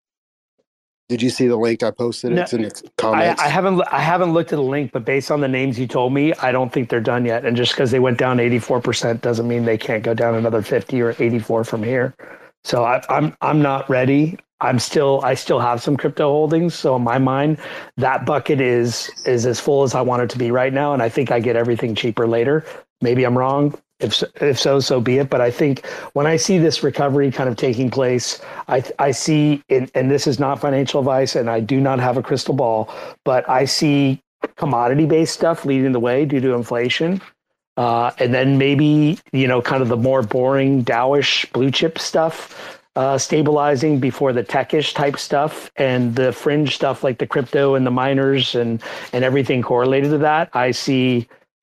Speaker 9: Did you see the link I posted?
Speaker 7: No,
Speaker 9: it's in the comments.
Speaker 7: I haven't looked at the link, but based on the names you told me, I don't think they're done yet. And just because they went down 84% doesn't mean they can't go down another 50 or 84 from here. So I'm not ready. I still have some crypto holdings. So in my mind, that bucket is as full as I want it to be right now. And I think I get everything cheaper later. Maybe I'm wrong. If so, so be it. But I think when I see this recovery kind of taking place, I see, and this is not financial advice, and I do not have a crystal ball, but I see commodity-based stuff leading the way due to inflation. And then maybe, kind of the more boring Dowish blue chip stuff stabilizing before the techish type stuff, and the fringe stuff like the crypto and the miners and everything correlated to that, I see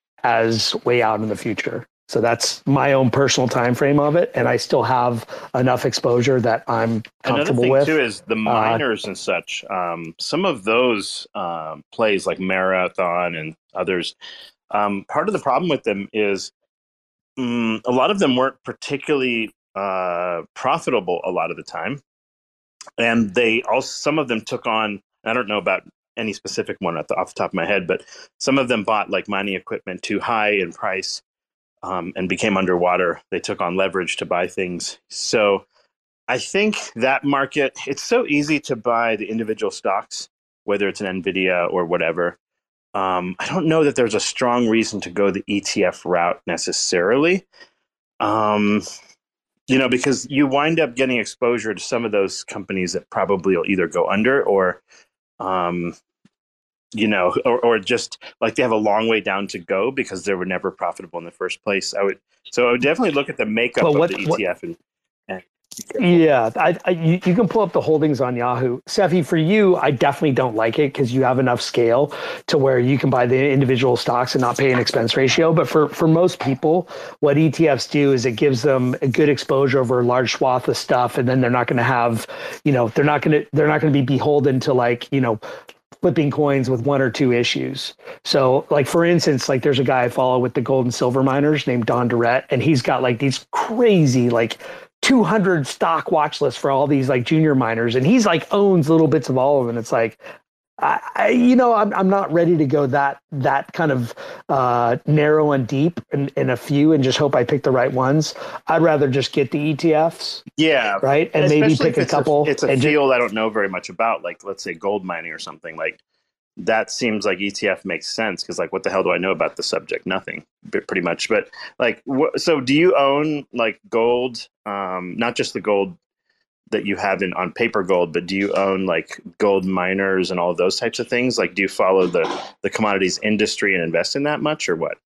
Speaker 7: as way out in the future. So that's my own personal time frame of it, and I still have enough exposure that I'm comfortable with.
Speaker 4: Another thing too is the miners and such. Some of those plays like Marathon and others. Part of the problem with them is a lot of them weren't particularly profitable a lot of the time, and some of them took on. I don't know about any specific one off the top of my head, but some of them bought like mining equipment too high in price. And became underwater. They took on leverage to buy things. So I think that market, it's so easy to buy the individual stocks, whether it's an NVIDIA or whatever. I don't know that there's a strong reason to go the ETF route necessarily. Because you wind up getting exposure to some of those companies that probably will either go under or or just like they have a long way down to go because they were never profitable in the first place. I would definitely look at the makeup of the ETF.
Speaker 7: You can pull up the holdings on Yahoo. Cephii, for you, I definitely don't like it because you have enough scale to where you can buy the individual stocks and not pay an expense ratio. But for most people, what ETFs do is it gives them a good exposure over a large swath of stuff, and then they're not going to have, they're not going to be beholden to flipping coins with one or two issues. So like, for instance, like there's a guy I follow with the gold and silver miners named Don Durrett, and he's got like these crazy, like 200 stock watch lists for all these like junior miners. And he's like owns little bits of all of them. And it's like, I'm not ready to go that kind of narrow and deep in a few and just hope I pick the right ones. I'd rather just get the ETFs.
Speaker 4: Yeah.
Speaker 7: Right. And maybe pick a couple.
Speaker 4: It's a field I don't know very much about, like let's say gold mining or something. Like that seems like ETF makes sense because like what the hell do I know about the subject? Nothing, pretty much. But like, so do you own like gold? Not just the gold that you have on paper gold, but do you own like gold miners and all of those types of things? Like, do you follow the commodities industry and invest in that much, or what?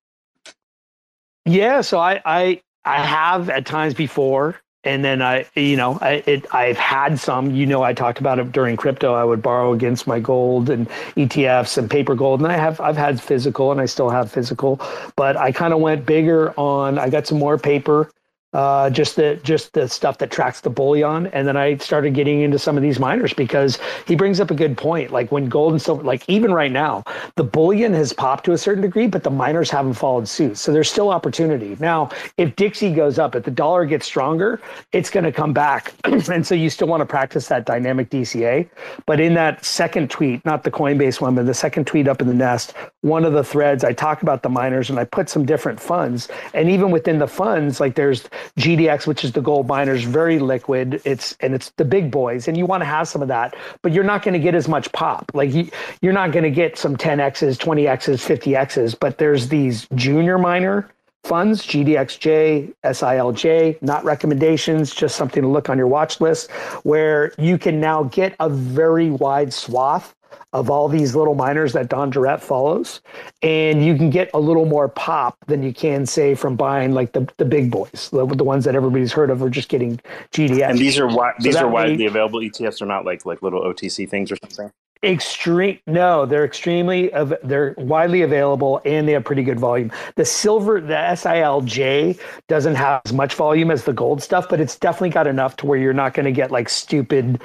Speaker 7: Yeah, so I have at times before, and then I've had some. I talked about it during crypto. I would borrow against my gold and ETFs and paper gold, and I've had physical, and I still have physical, but I kind of went bigger on. I got some more paper. Just the stuff that tracks the bullion. And then I started getting into some of these miners because he brings up a good point. Like when gold and silver, like even right now, the bullion has popped to a certain degree, but the miners haven't followed suit. So there's still opportunity. Now, if Dixie goes up, if the dollar gets stronger, it's going to come back. And so you still want to practice that dynamic DCA. But in that second tweet, not the Coinbase one, but the second tweet up in the nest, one of the threads, I talk about the miners and I put some different funds. And even within the funds, like there's GDX, which is the gold miners, very liquid. It's the big boys, and you want to have some of that, but you're not going to get as much pop. Like you're not going to get some 10x's, 20x's, 50x's. But there's these junior miner funds, GDXJ, SILJ, not recommendations, just something to look on your watch list, where you can now get a very wide swath of all these little miners that Don Durrett follows, and you can get a little more pop than you can say from buying like the big boys, the ones that everybody's heard of, or just getting GDX.
Speaker 4: And these are widely available ETFs, are not like little OTC things or something.
Speaker 7: No, they're widely available and they have pretty good volume. The SILJ doesn't have as much volume as the gold stuff, but it's definitely got enough to where you're not going to get like stupid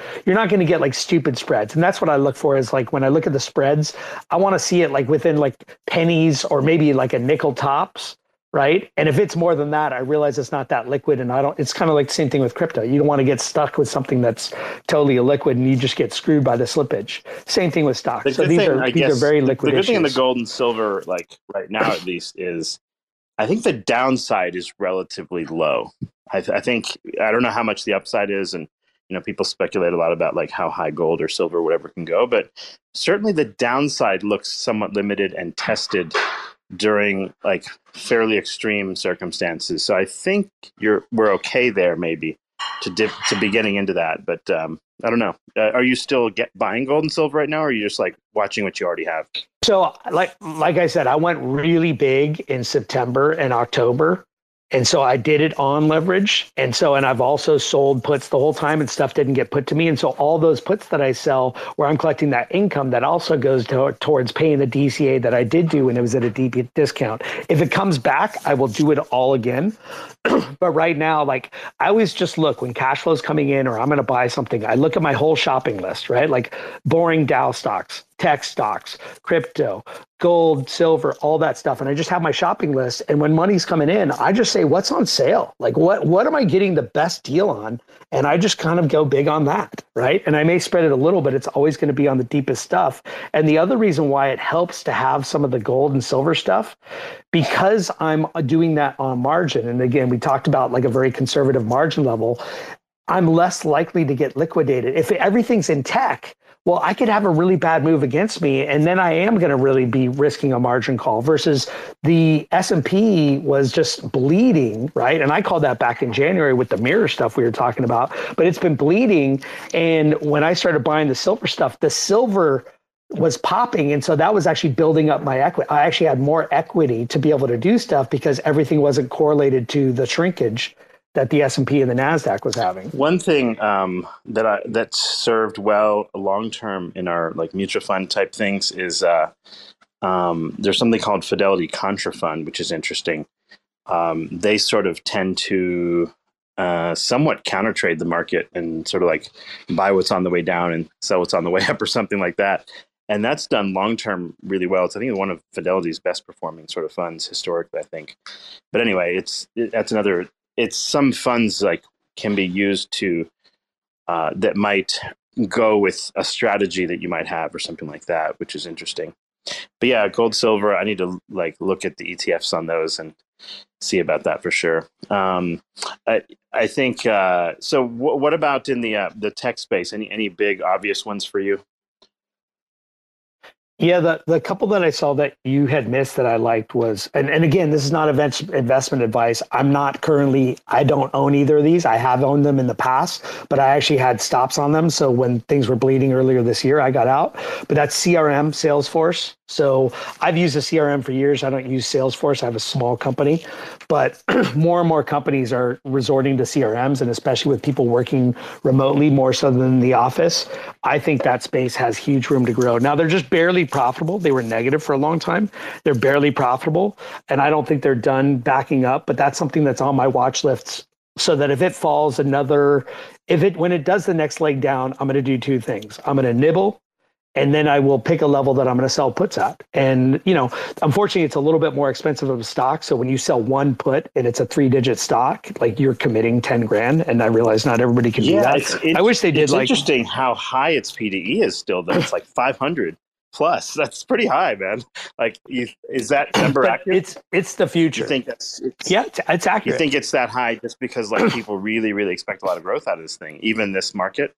Speaker 7: spreads. And that's what I look for, is like when I look at the spreads, I want to see it like within like pennies or maybe like a nickel tops. Right. And if it's more than that, I realize it's not that liquid, and it's kind of like the same thing with crypto. You don't want to get stuck with something that's totally illiquid and you just get screwed by the slippage. Same thing with stocks. So these are very liquid.
Speaker 4: The good
Speaker 7: issues.
Speaker 4: thing in the gold and silver, like right now at least, is I think the downside is relatively low. I think, I don't know how much the upside is, and people speculate a lot about like how high gold or silver or whatever can go, but certainly the downside looks somewhat limited and tested during like fairly extreme circumstances. So I think we're okay there, maybe to be getting into that. But I don't know. Are you still buying gold and silver right now, or are you just like watching what you already have?
Speaker 7: So like I said, I went really big in September and October. And so I did it on leverage. And I've also sold puts the whole time, and stuff didn't get put to me. And so all those puts that I sell, where I'm collecting that income, that also goes towards paying the DCA that I did do when it was at a deep discount. If it comes back, I will do it all again. But right now, like I always just look when cash flow is coming in or I'm going to buy something, I look at my whole shopping list, right? Like boring Dow stocks, tech stocks, crypto, gold, silver, all that stuff. And I just have my shopping list. And when money's coming in, I just say, what's on sale? Like what am I getting the best deal on? And I just kind of go big on that, right? And I may spread it a little, but it's always going to be on the deepest stuff. And the other reason why it helps to have some of the gold and silver stuff, because I'm doing that on margin. And again, we talked about like a very conservative margin level. I'm less likely to get liquidated. If everything's in tech, well, I could have a really bad move against me, and then I am going to really be risking a margin call, versus the S&P was just bleeding, right? And I called that back in January with the mirror stuff we were talking about, but it's been bleeding. And when I started buying the silver stuff, the silver was popping. And so that was actually building up my equity. I actually had more equity to be able to do stuff because everything wasn't correlated to the shrinkage that the S&P and the NASDAQ was having.
Speaker 4: One thing that served well long term in our like mutual fund type things is there's something called Fidelity Contra Fund, which is interesting. They sort of tend to somewhat counter trade the market and sort of like buy what's on the way down and sell what's on the way up or something like that. And that's done long term really well. It's, I think, one of Fidelity's best performing sort of funds historically, I think. But anyway, that's another. It's some funds like can be used to that might go with a strategy that you might have or something like that, which is interesting. But yeah, gold, silver, I need to like look at the ETFs on those and see about that for sure. I think so. What about in the tech space? Any big obvious ones for you?
Speaker 7: Yeah, the couple that I saw that you had missed that I liked was, and again, this is not investment advice. I don't own either of these. I have owned them in the past, but I actually had stops on them. So when things were bleeding earlier this year, I got out. But that's CRM, Salesforce. So I've used a CRM for years. I don't use Salesforce. I have a small company, but more and more companies are resorting to CRMs, and especially with people working remotely more so than in the office. I think that space has huge room to grow. Now they're just barely profitable. They were negative for a long time. They're barely profitable, and I don't think they're done backing up, but that's something that's on my watch list, so that if it falls when it does the next leg down, I'm going to do two things. I'm going to nibble, and then I will pick a level that I'm going to sell puts at. And, unfortunately, it's a little bit more expensive of a stock. So when you sell one put and it's a 3-digit stock, like you're committing 10 grand. And I realize not everybody can do that. I wish they did. It's
Speaker 4: interesting how high its PDE is still, though. It's like 500 plus. That's pretty high, man. Like, is that number accurate?
Speaker 7: It's the future.
Speaker 4: You think
Speaker 7: it's accurate.
Speaker 4: You think it's that high just because like people really, really expect a lot of growth out of this thing, even this market?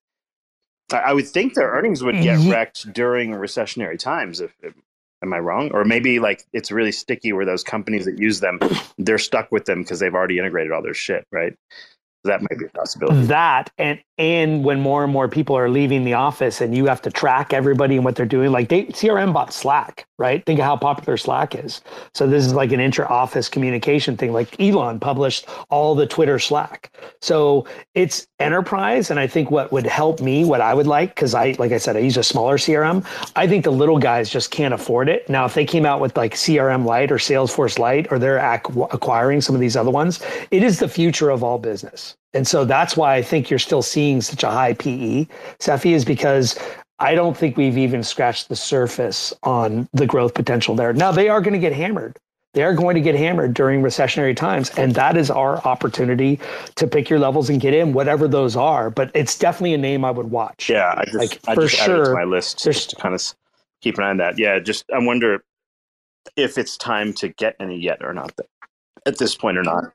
Speaker 4: I would think their earnings would get wrecked during recessionary times. Am I wrong? Or maybe like it's really sticky where those companies that use them, they're stuck with them because they've already integrated all their shit, right? That might be a possibility.
Speaker 7: That and when more and more people are leaving the office and you have to track everybody and what they're doing, like CRM bought Slack, right? Think of how popular Slack is. So this is like an inter-office communication thing. Like Elon published all the Twitter Slack. So it's enterprise. And I think what would help me, what I would like I said, I use a smaller CRM. I think the little guys just can't afford it. Now, if they came out with like CRM Lite or Salesforce Lite, or they're acquiring some of these other ones, it is the future of all business. And so that's why I think you're still seeing such a high PE, Cephii, is because I don't think we've even scratched the surface on the growth potential there. Now, they are going to get hammered. They are going to get hammered during recessionary times. And that is our opportunity to pick your levels and get in, whatever those are. But it's definitely a name I would watch.
Speaker 4: Yeah, I just added it to my list just to kind of keep an eye on that. Yeah, I wonder if it's time to get any yet or not at this point or not.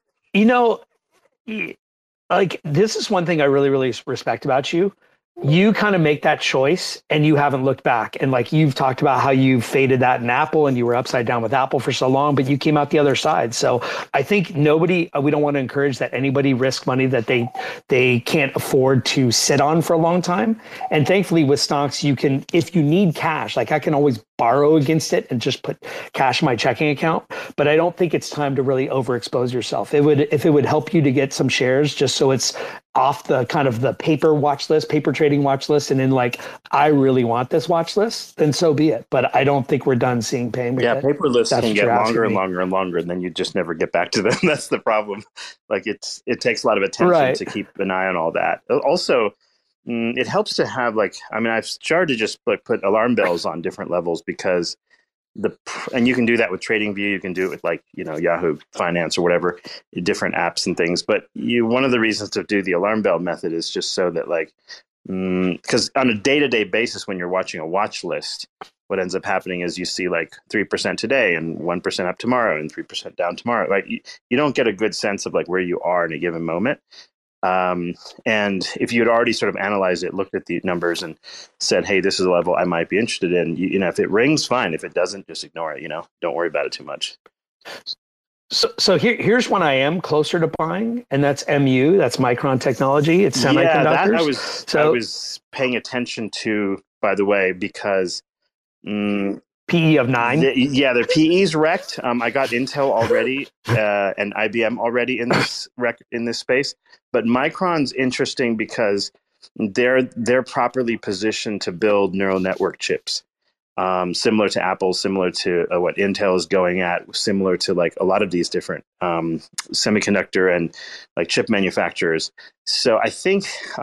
Speaker 7: Like, this is one thing I really, really respect about you. You kind of make that choice and you haven't looked back. And like you've talked about how you faded that in Apple and you were upside down with Apple for so long, but you came out the other side. So I think we don't want to encourage that anybody risk money that they can't afford to sit on for a long time. And thankfully with stocks, you can, if you need cash, like I can always borrow against it and just put cash in my checking account. But I don't think it's time to really overexpose yourself. If it would help you to get some shares just so it's off the kind of the paper trading watch list, and then like, I really want this watch list, then so be it. But I don't think we're done seeing payment.
Speaker 4: Yeah, paper lists can get longer and longer and longer, and then you just never get back to them. That's the problem. Like it takes a lot of attention to keep an eye on all that. Also, it helps to have I've started to just put alarm bells on different levels because and you can do that with TradingView. You can do it with Yahoo Finance or whatever, different apps and things. But one of the reasons to do the alarm bell method is just so that because on a day-to-day basis, when you're watching a watch list, what ends up happening is you see 3% today and 1% up tomorrow and 3% down tomorrow. Like you don't get a good sense of where you are in a given moment. And if you had already sort of analyzed it, looked at the numbers and said, hey, this is a level I might be interested in, if it rings, fine. If it doesn't, just ignore it, don't worry about it too much.
Speaker 7: So here's one I am closer to buying, and that's MU. That's Micron Technology. It's semiconductors.
Speaker 4: That I was paying attention to, by the way, because
Speaker 7: PE of 9.
Speaker 4: Their PE's wrecked. I got Intel already and IBM already in this space, but Micron's interesting because they're properly positioned to build neural network chips. Similar to Apple, similar to what Intel is going at, similar to a lot of these different semiconductor and chip manufacturers. So I think,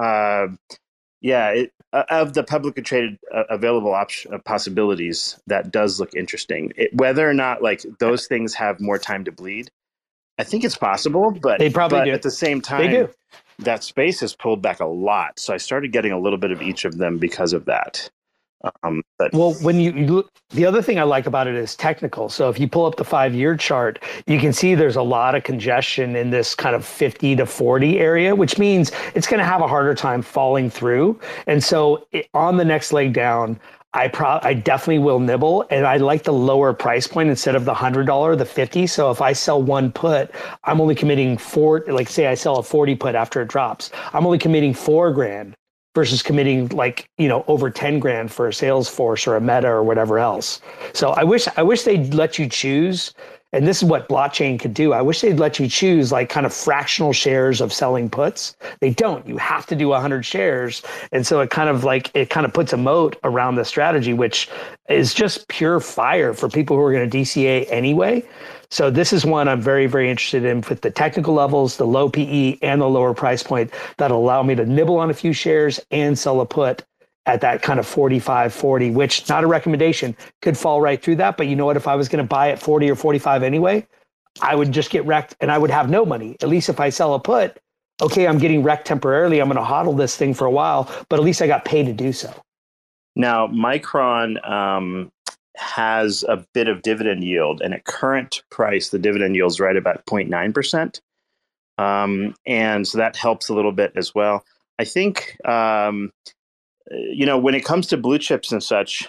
Speaker 4: of the publicly traded available possibilities, that does look interesting. Whether or not those things have more time to bleed, I think it's possible, but
Speaker 7: they probably do.
Speaker 4: At the same time,
Speaker 7: they do.
Speaker 4: that space has pulled back a lot. So I started getting a little bit of each of them because of that. But
Speaker 7: well, when you look, the other thing I like about it is technical. So if you pull up the 5-year chart, you can see there's a lot of congestion in this kind of 50 to 40 area, which means it's going to have a harder time falling through. And so on the next leg down, I definitely will nibble, and I like the lower price point instead of the $100, the 50. So if I sell one put, I'm only committing like say I sell a 40 put after it drops, I'm only committing $4,000 versus committing like, over 10 grand for a Salesforce or a Meta or whatever else. So I wish they'd let you choose. And this is what blockchain could do. I wish they'd let you choose like kind of fractional shares of selling puts. They don't. You have to do 100 shares. And so it kind of puts a moat around the strategy, which is just pure fire for people who are going to DCA anyway. So this is one I'm very, very interested in with the technical levels, the low PE and the lower price point that'll allow me to nibble on a few shares and sell a put at that kind of 45, 40, which not a recommendation, could fall right through that. But you know what? If I was going to buy at 40 or 45 anyway, I would just get wrecked and I would have no money. At least if I sell a put, okay, I'm getting wrecked temporarily. I'm going to hodl this thing for a while, but at least I got paid to do so.
Speaker 4: Now, Micron has a bit of dividend yield, and at current price, the dividend yield is right about 0.9%. And so that helps a little bit as well. I think, when it comes to blue chips and such,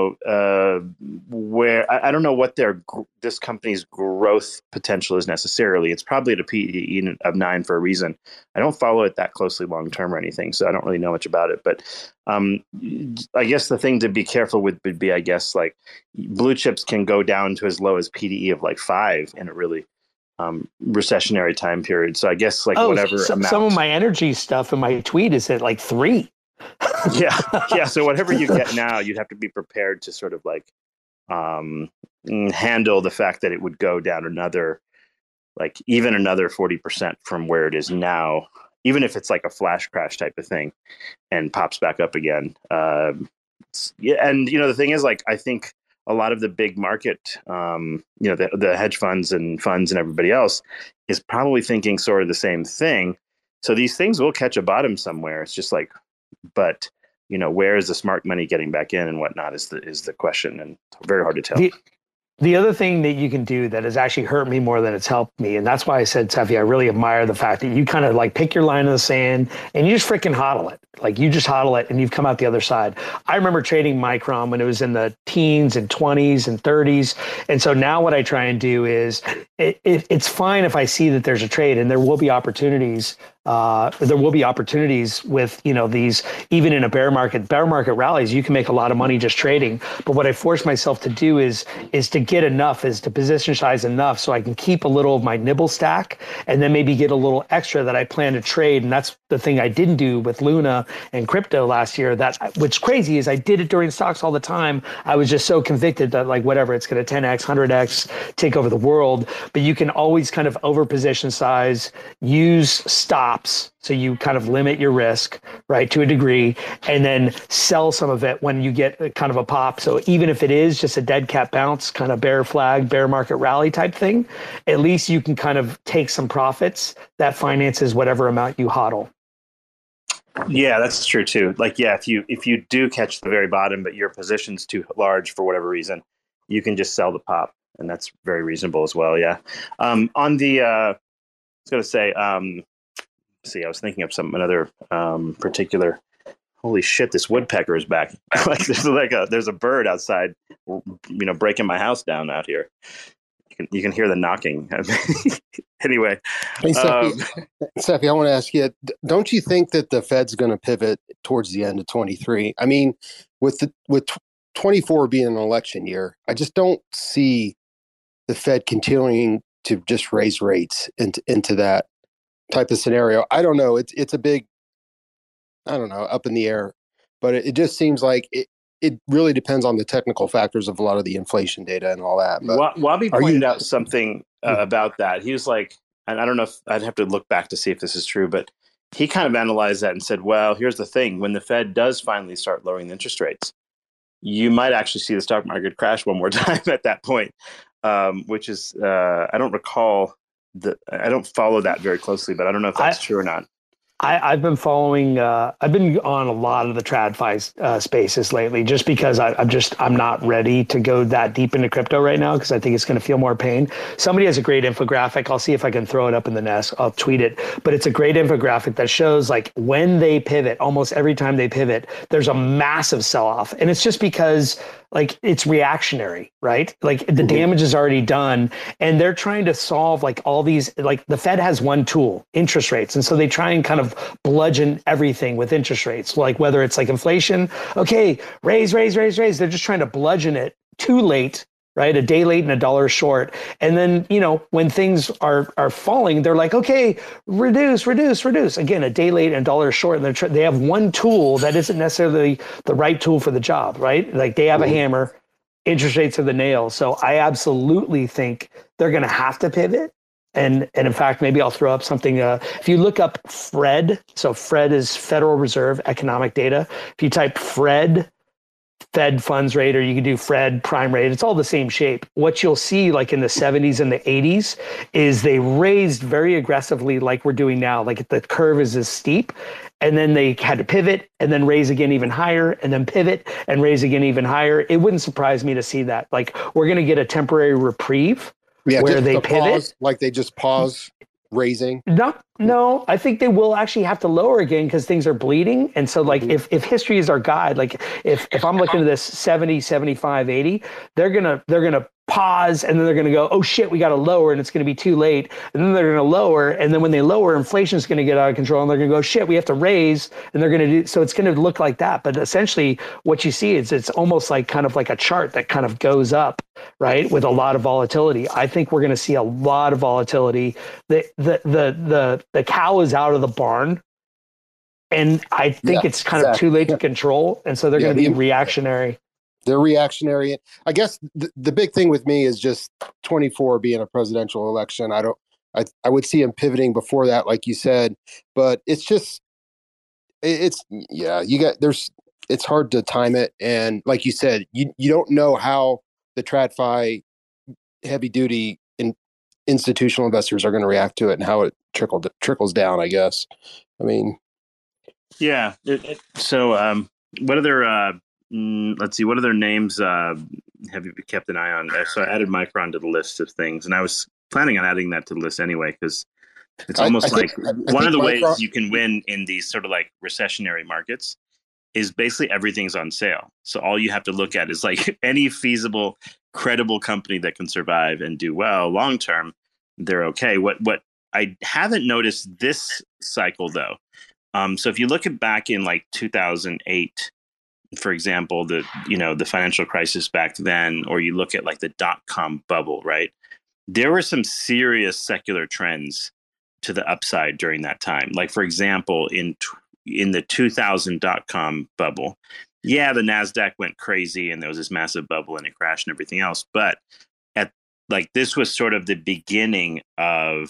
Speaker 4: where I don't know what this company's growth potential is necessarily. It's probably at a PE of 9 for a reason. I don't follow it that closely long term or anything, so I don't really know much about it. But I guess the thing to be careful with would be, I guess, like blue chips can go down to as low as PDE of like 5 in a really recessionary time period. So I guess whatever amount. Some
Speaker 7: of my energy stuff in my tweet is at like 3.
Speaker 4: Yeah. So whatever you get now, you'd have to be prepared to sort of like handle the fact that it would go down even another 40% from where it is now, even if it's like a flash crash type of thing and pops back up again. And the thing is, like, I think a lot of the big market, the hedge funds and everybody else is probably thinking sort of the same thing. So these things will catch a bottom somewhere. It's just like, but where is the smart money getting back in and whatnot is the question, and very hard to tell.
Speaker 7: The other thing that you can do that has actually hurt me more than it's helped me, and that's why I said, Seffi, I really admire the fact that you kind of like pick your line in the sand and you just freaking hodl it. Like you just hodl it and you've come out the other side. I remember trading Micron when it was in the teens and 20s and 30s. And so now what I try and do is it's fine if I see that there's a trade, and there will be opportunities. There will be opportunities with, these, even in a bear market rallies, you can make a lot of money just trading. But what I force myself to do is to get enough, is to position size enough so I can keep a little of my nibble stack and then maybe get a little extra that I plan to trade. And that's the thing I didn't do with Luna and crypto last year. What's crazy is I did it during stocks all the time. I was just so convicted that like, whatever, it's going to 10x, 100x, take over the world. But you can always kind of over position size, use stops. So you kind of limit your risk, right, to a degree, and then sell some of it when you get kind of a pop. So even if it is just a dead cat bounce, kind of bear flag, bear market rally type thing, at least you can kind of take some profits that finances whatever amount you hodl.
Speaker 4: Yeah, that's true too. Like, yeah, if you do catch the very bottom, but your position's too large for whatever reason, you can just sell the pop, and that's very reasonable as well. Yeah. On the, I was going to say, I was thinking of another particular. Holy shit! This woodpecker is back. There's a bird outside, breaking my house down out here. You can hear the knocking. Anyway,
Speaker 9: hey, Seffi, I want to ask you: don't you think that the Fed's going to pivot towards the end of 23? I mean, with 24 being an election year, I just don't see the Fed continuing to just raise rates into that type of scenario. I don't know. It's a big, I don't know, up in the air, but it just seems like it really depends on the technical factors of a lot of the inflation data and all that. But
Speaker 4: Wabi pointed out something about that. He was like, and I don't know if I'd have to look back to see if this is true, but he kind of analyzed that and said, well, here's the thing. When the Fed does finally start lowering the interest rates, you might actually see the stock market crash one more time at that point, which is, I don't recall, I don't follow that very closely, but I don't know if that's true or not.
Speaker 7: I've been following. I've been on a lot of the TradFi spaces lately, just because I'm not ready to go that deep into crypto right now because I think it's going to feel more pain. Somebody has a great infographic. I'll see if I can throw it up in the nest. I'll tweet it, but it's a great infographic that shows like when they pivot, almost every time they pivot, there's a massive sell off, and it's just because like it's reactionary, right? Like the damage is already done, and they're trying to solve like all these, like the Fed has one tool, interest rates. And so they try and kind of bludgeon everything with interest rates, like whether it's like inflation, okay, raise. They're just trying to bludgeon it too late, right? A day late and a dollar short. And then, when things are falling, they're like, okay, reduce. Again, a day late and a dollar short. And they have one tool that isn't necessarily the right tool for the job, right? Like they have a hammer, interest rates are the nail. So I absolutely think they're going to have to pivot. And in fact, maybe I'll throw up something. If you look up FRED, so FRED is Federal Reserve Economic Data. If you type FRED, Fed funds rate, or you can do Fred prime rate. It's all the same shape. What you'll see like in the 70s and the 80s is they raised very aggressively like we're doing now. Like the curve is as steep, and then they had to pivot and then raise again even higher, and then pivot and raise again even higher. It wouldn't surprise me to see that. Like we're going to get a temporary reprieve where they pivot.
Speaker 9: Pause, like they just pause raising.
Speaker 7: No, I think they will actually have to lower again because things are bleeding. And so like if history is our guide, like if I'm looking at this 70, 75, 80, they're gonna pause, and then they're going to go, oh shit, we got to lower, and it's going to be too late. And then they're going to lower, and then when they lower, inflation is going to get out of control, and they're going to go, shit, we have to raise, and they're going to do. So it's going to look like that. But essentially, what you see is it's almost like kind of like a chart that kind of goes up, right, with a lot of volatility. I think we're going to see a lot of volatility. The cow is out of the barn. And I think it's kind of too late to control, and so they're going to be reactionary.
Speaker 9: They're reactionary. I guess the big thing with me is just 24 being a presidential election. I would see him pivoting before that, like you said, but it's hard to time it. And like you said, you don't know how the TradFi heavy duty institutional investors are going to react to it and how it trickles down, I guess. I mean,
Speaker 4: yeah. So what other, let's see, what other names have you kept an eye on? So I added Micron to the list of things, and I was planning on adding that to the list anyway, because it's almost one of the ways you can win in these sort of like recessionary markets is basically everything's on sale. So all you have to look at is like any feasible, credible company that can survive and do well long term, they're okay. What I haven't noticed this cycle though. So if you look at back in like 2008, for example, the financial crisis back then, or you look at like the .com bubble, right? There were some serious secular trends to the upside during that time. Like, for example, in the 2000 .com bubble, the NASDAQ went crazy and there was this massive bubble and it crashed and everything else. But this was sort of the beginning of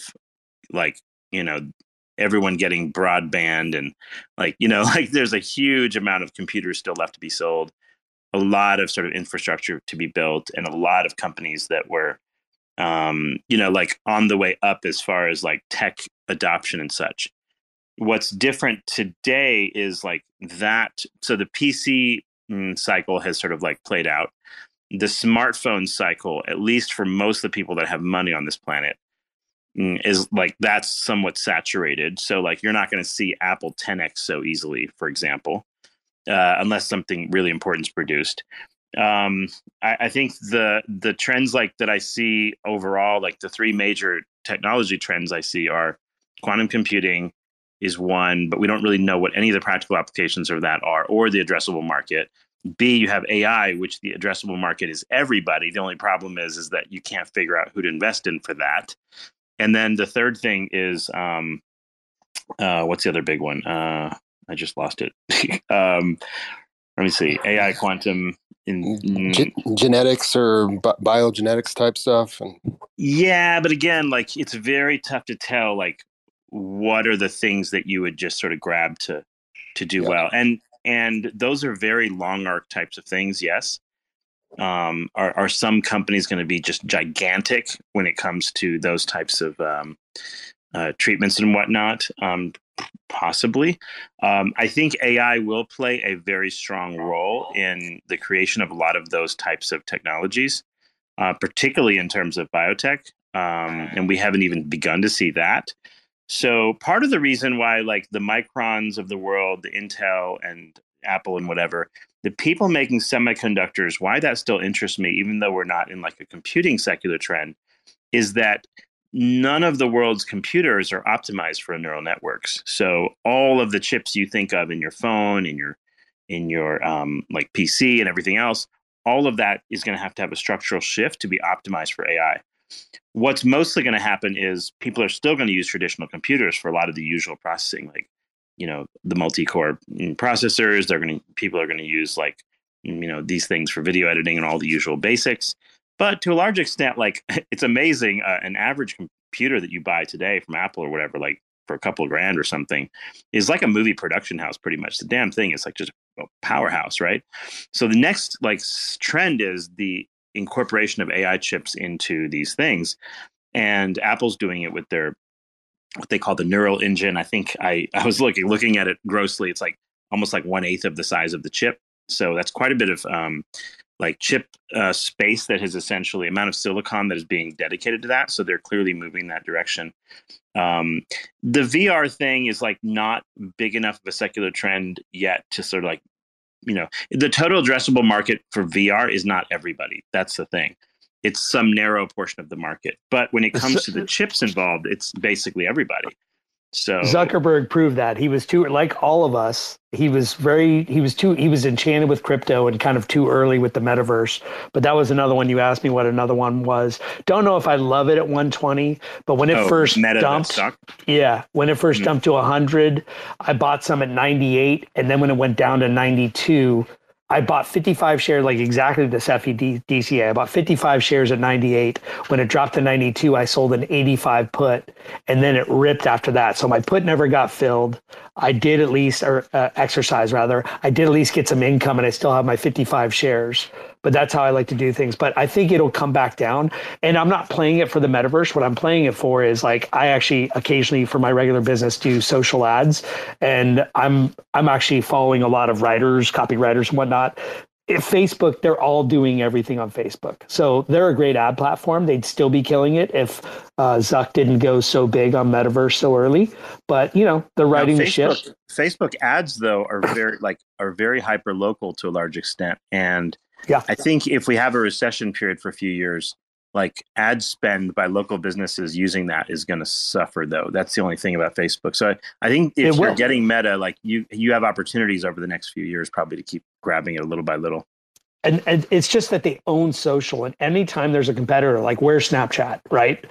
Speaker 4: everyone getting broadband and there's a huge amount of computers still left to be sold, a lot of sort of infrastructure to be built, and a lot of companies that were, on the way up as far as like tech adoption and such. What's different today is like that. So the PC cycle has sort of like played out. The smartphone cycle, at least for most of the people that have money on this planet, is like that's somewhat saturated. So like you're not going to see Apple 10x so easily, for example, unless something really important is produced. I think the trends like that I see overall, like the three major technology trends I see are quantum computing is one, but we don't really know what any of the practical applications of that are, or the addressable market. B, you have AI, which the addressable market is everybody. The only problem is that you can't figure out who to invest in for that. And then the third thing is, what's the other big one? I just lost it. Let me see. AI, quantum,
Speaker 9: genetics or biogenetics type stuff.
Speaker 4: Yeah, but again, like it's very tough to tell. Like, what are the things that you would just sort of grab to do well? And those are very long arc types of things. Yes. Are some companies going to be just gigantic when it comes to those types of treatments and whatnot? Possibly. I think AI will play a very strong role in the creation of a lot of those types of technologies, particularly in terms of biotech. And we haven't even begun to see that. So part of the reason why like the Microns of the world, the Intel and Apple and whatever, the people making semiconductors, why that still interests me, even though we're not in like a computing secular trend, is that none of the world's computers are optimized for neural networks. So all of the chips you think of in your phone, in your like PC and everything else, all of that is going to have a structural shift to be optimized for AI. What's mostly going to happen is people are still going to use traditional computers for a lot of the usual processing, like, you know, the multi-core processors. People are going to use like, you know, these things for video editing and all the usual basics. But to a large extent, like it's amazing, an average computer that you buy today from Apple or whatever, like for a couple of grand or something, is like a movie production house pretty much. The damn thing is like just a powerhouse, right? So the next like trend is the incorporation of AI chips into these things. And Apple's doing it with their what they call the neural engine. I think I was looking at it grossly. It's like almost like 1/8 of the size of the chip. So that's quite a bit of like chip space that is essentially amount of silicon that is being dedicated to that. So they're clearly moving that direction. The VR thing is like not big enough of a secular trend yet to sort of like, you know, the total addressable market for VR is not everybody. That's the thing. It's some narrow portion of the market. But when it comes to the chips involved, it's basically everybody. So
Speaker 7: Zuckerberg proved that he was too, like all of us, he was enchanted with crypto and kind of too early with the metaverse. But that was another one. You asked me what another one was. Don't know if I love it at 120, but when it first dumped, when it first dumped to 100, I bought some at 98. And then when it went down to 92, I bought 55 shares, like exactly the CEFI DCA. I bought 55 shares at 98. When it dropped to 92, I sold an 85 put, and then it ripped after that. So my put never got filled. I did at least, exercise rather. I did at least get some income, and I still have my 55 shares. But that's how I like to do things. But I think it'll come back down. And I'm not playing it for the metaverse. What I'm playing it for is like I actually occasionally for my regular business do social ads. And I'm actually following a lot of writers, copywriters and whatnot. If Facebook, they're all doing everything on Facebook. So they're a great ad platform. They'd still be killing it if Zuck didn't go so big on metaverse so early. But, you know, they're riding the ship.
Speaker 4: Facebook ads, though, are very hyper local to a large extent. And
Speaker 7: yeah,
Speaker 4: I think if we have a recession period for a few years, like ad spend by local businesses using that is going to suffer, though. That's the only thing about Facebook. So I think if you're getting Meta, like you have opportunities over the next few years probably to keep grabbing it little by little.
Speaker 7: And it's just that they own social, and anytime there's a competitor, like where's Snapchat, right?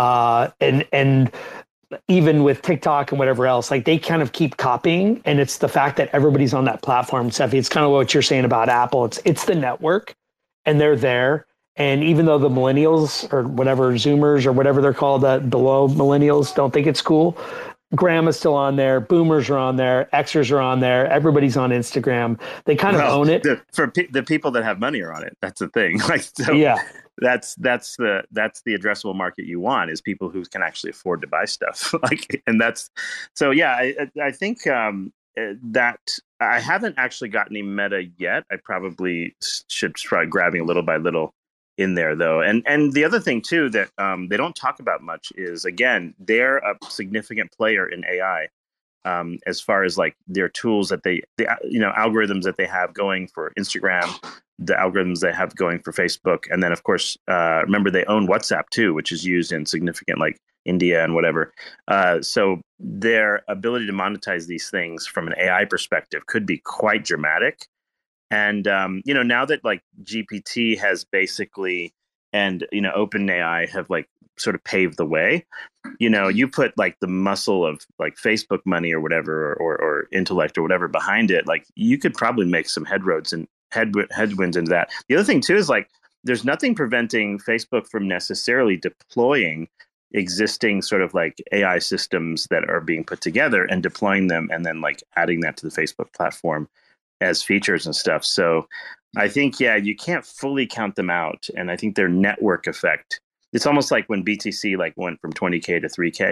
Speaker 7: And even with TikTok and whatever else, like they kind of keep copying, and it's the fact that everybody's on that platform. CEFI, it's kind of what you're saying about Apple. It's the network, and they're there. And even though the millennials or whatever, Zoomers or whatever they're called, below millennials don't think it's cool, Grandma's still on there, Boomers are on there, Xers are on there, everybody's on Instagram. They kind of own it.
Speaker 4: The people that have money are on it. That's the thing. Like, so
Speaker 7: yeah.
Speaker 4: That's the addressable market you want, is people who can actually afford to buy stuff. Like, and that's so yeah. I think that I haven't actually got any Meta yet. I probably should try grabbing a little by little in there, though. And the other thing too that they don't talk about much is, again, they're a significant player in AI. As far as like their tools that the algorithms that they have going for Instagram, the algorithms they have going for Facebook, and then of course remember they own WhatsApp too, which is used in significant like India and whatever. So their ability to monetize these things from an AI perspective could be quite dramatic. And now that like GPT has basically and OpenAI have like sort of paved the way, you put like the muscle of like Facebook money or whatever or intellect or whatever behind it, like you could probably make some headwinds into that. The other thing too is like there's nothing preventing Facebook from necessarily deploying existing sort of like AI systems that are being put together and deploying them and then like adding that to the Facebook platform as features and stuff. So I think, yeah, you can't fully count them out. And I think their network effect, it's almost like when BTC like went from 20K to 3K.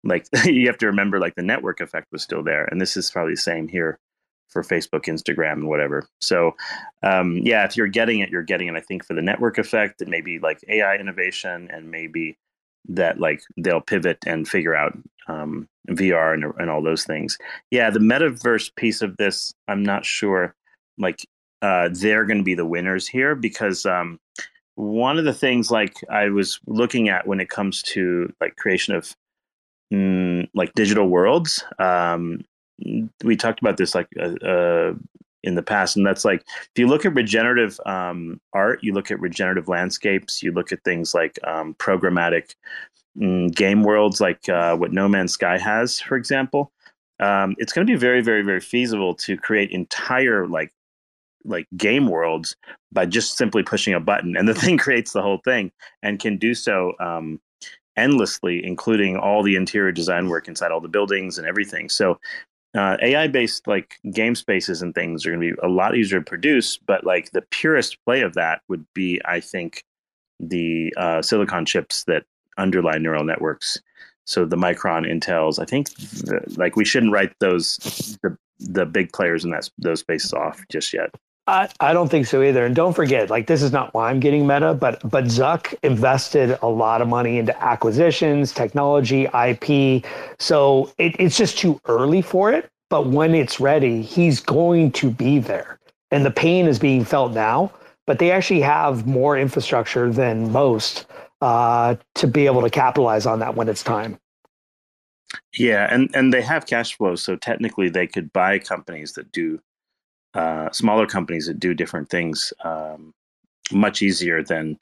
Speaker 4: like you have to remember like the network effect was still there, and this is probably the same here for Facebook, Instagram, and whatever. So yeah, if you're getting it, you're getting it, I think, for the network effect and maybe like AI innovation, and maybe that like they'll pivot and figure out VR and all those things. Yeah, the metaverse piece of this, I'm not sure like they're going to be the winners here, because one of the things like I was looking at when it comes to like creation of like digital worlds, we talked about this like in the past, and that's like if you look at regenerative art, you look at regenerative landscapes, you look at things like programmatic game worlds, like what No Man's Sky has, for example. It's going to be very, very, very feasible to create entire like game worlds by just simply pushing a button, and the thing creates the whole thing and can do so endlessly, including all the interior design work inside all the buildings and everything. So AI based like game spaces and things are going to be a lot easier to produce, but like the purest play of that would be, I think, the silicon chips that underlie neural networks. So the Micron, Intels, I think like we shouldn't write the big players in those spaces off just yet.
Speaker 7: I don't think so either. And don't forget, like, this is not why I'm getting Meta, but Zuck invested a lot of money into acquisitions, technology, IP. So it's just too early for it. But when it's ready, he's going to be there. And the pain is being felt now, but they actually have more infrastructure than most to be able to capitalize on that when it's time.
Speaker 4: Yeah, and they have cash flow. So technically they could buy companies that do smaller companies that do different things much easier than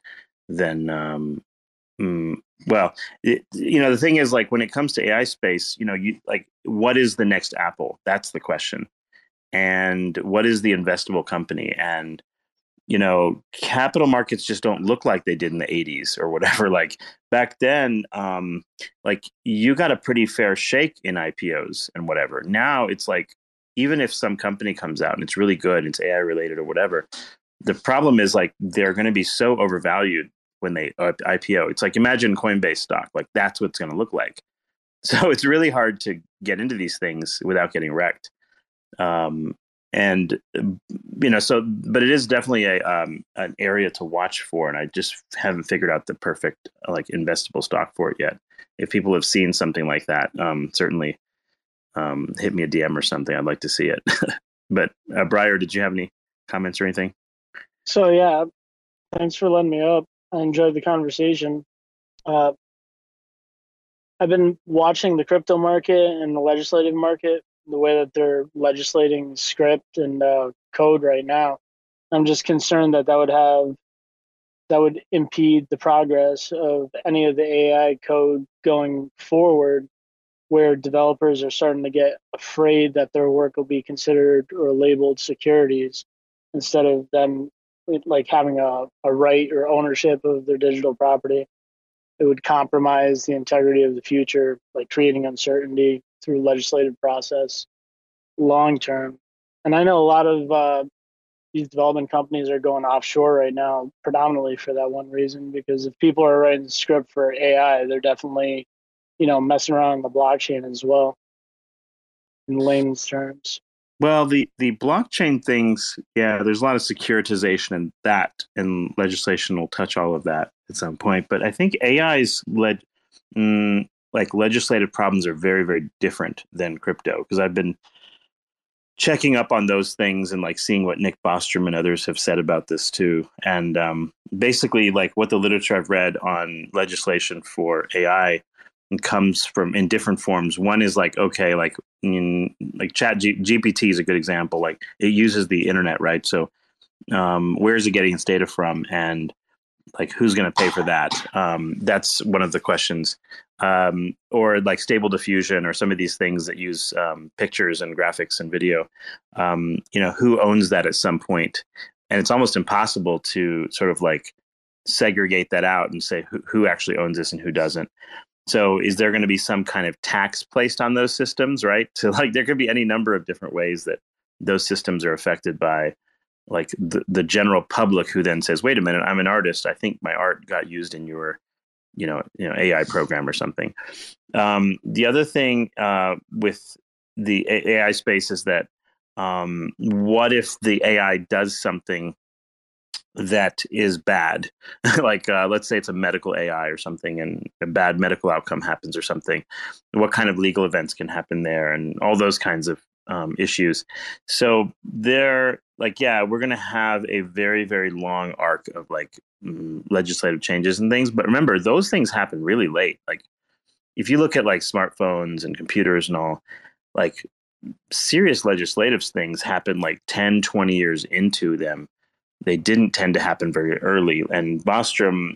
Speaker 4: well, the thing is, like, when it comes to AI space, you like, what is the next Apple? That's the question. And what is the investable company? And capital markets just don't look like they did in the 80s or whatever. Like back then, like you got a pretty fair shake in IPOs and whatever. Now it's like, even if some company comes out and it's really good, it's AI related or whatever, the problem is like they're going to be so overvalued when they IPO. It's like, imagine Coinbase stock, like that's what it's going to look like. So it's really hard to get into these things without getting wrecked. And so, but it is definitely an area to watch for, and I just haven't figured out the perfect like investable stock for it yet. If people have seen something like that, certainly hit me a DM or something. I'd like to see it. But Briar, did you have any comments or anything?
Speaker 10: So yeah, thanks for letting me up. I enjoyed the conversation. I've been watching the crypto market and the legislative market, the way that they're legislating script and code right now. I'm just concerned that would impede the progress of any of the AI code going forward, where developers are starting to get afraid that their work will be considered or labeled securities instead of them like having a right or ownership of their digital property. It would compromise the integrity of the future, like creating uncertainty through legislative process long term. And I know a lot of these development companies are going offshore right now, predominantly for that one reason, because if people are writing the script for AI, they're definitely messing around on the blockchain as well, in layman's terms.
Speaker 4: Well, the blockchain things, yeah, there's a lot of securitization in that, and legislation will touch all of that at some point. But I think AI's like legislative problems are very, very different than crypto, because I've been checking up on those things and like seeing what Nick Bostrom and others have said about this too. And basically, like what the literature I've read on legislation for AI comes from in different forms. One is like, okay, like GPT is a good example. Like it uses the internet, right? So where is it getting its data from, and like who's going to pay for that? That's one of the questions. Or like Stable Diffusion or some of these things that use pictures and graphics and video. Who owns that at some point? And it's almost impossible to sort of like segregate that out and say who actually owns this and who doesn't. So is there going to be some kind of tax placed on those systems, right? So like there could be any number of different ways that those systems are affected by like the general public, who then says, wait a minute, I'm an artist. I think my art got used in your AI program or something. The other thing with the AI space is that what if the AI does something that is bad? Like let's say it's a medical AI or something, and a bad medical outcome happens or something. What kind of legal events can happen there, and all those kinds of issues. So they're like, yeah, we're going to have a very, very long arc of like legislative changes and things. But remember, those things happen really late. Like if you look at like smartphones and computers and all, like serious legislative things happen like 10, 20 years into them. They didn't tend to happen very early. And Bostrom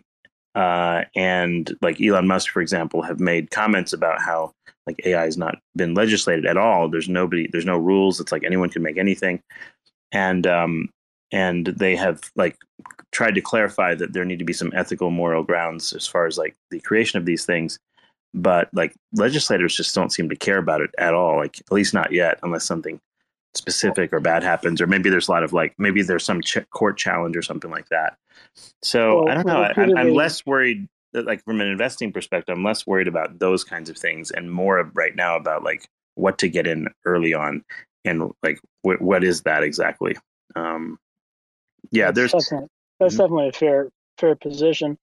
Speaker 4: and like Elon Musk, for example, have made comments about how like AI has not been legislated at all. There's no rules. It's like anyone can make anything. And they have like tried to clarify that there need to be some ethical, moral grounds as far as like the creation of these things. But like legislators just don't seem to care about it at all. Like at least not yet, unless something specific or bad happens, or maybe there's a lot of like maybe there's some court challenge or something like that. So I don't know. I'm less worried that, like from an investing perspective, I'm less worried about those kinds of things and more right now about like what to get in early on and like what is that exactly. That's
Speaker 10: definitely a fair position.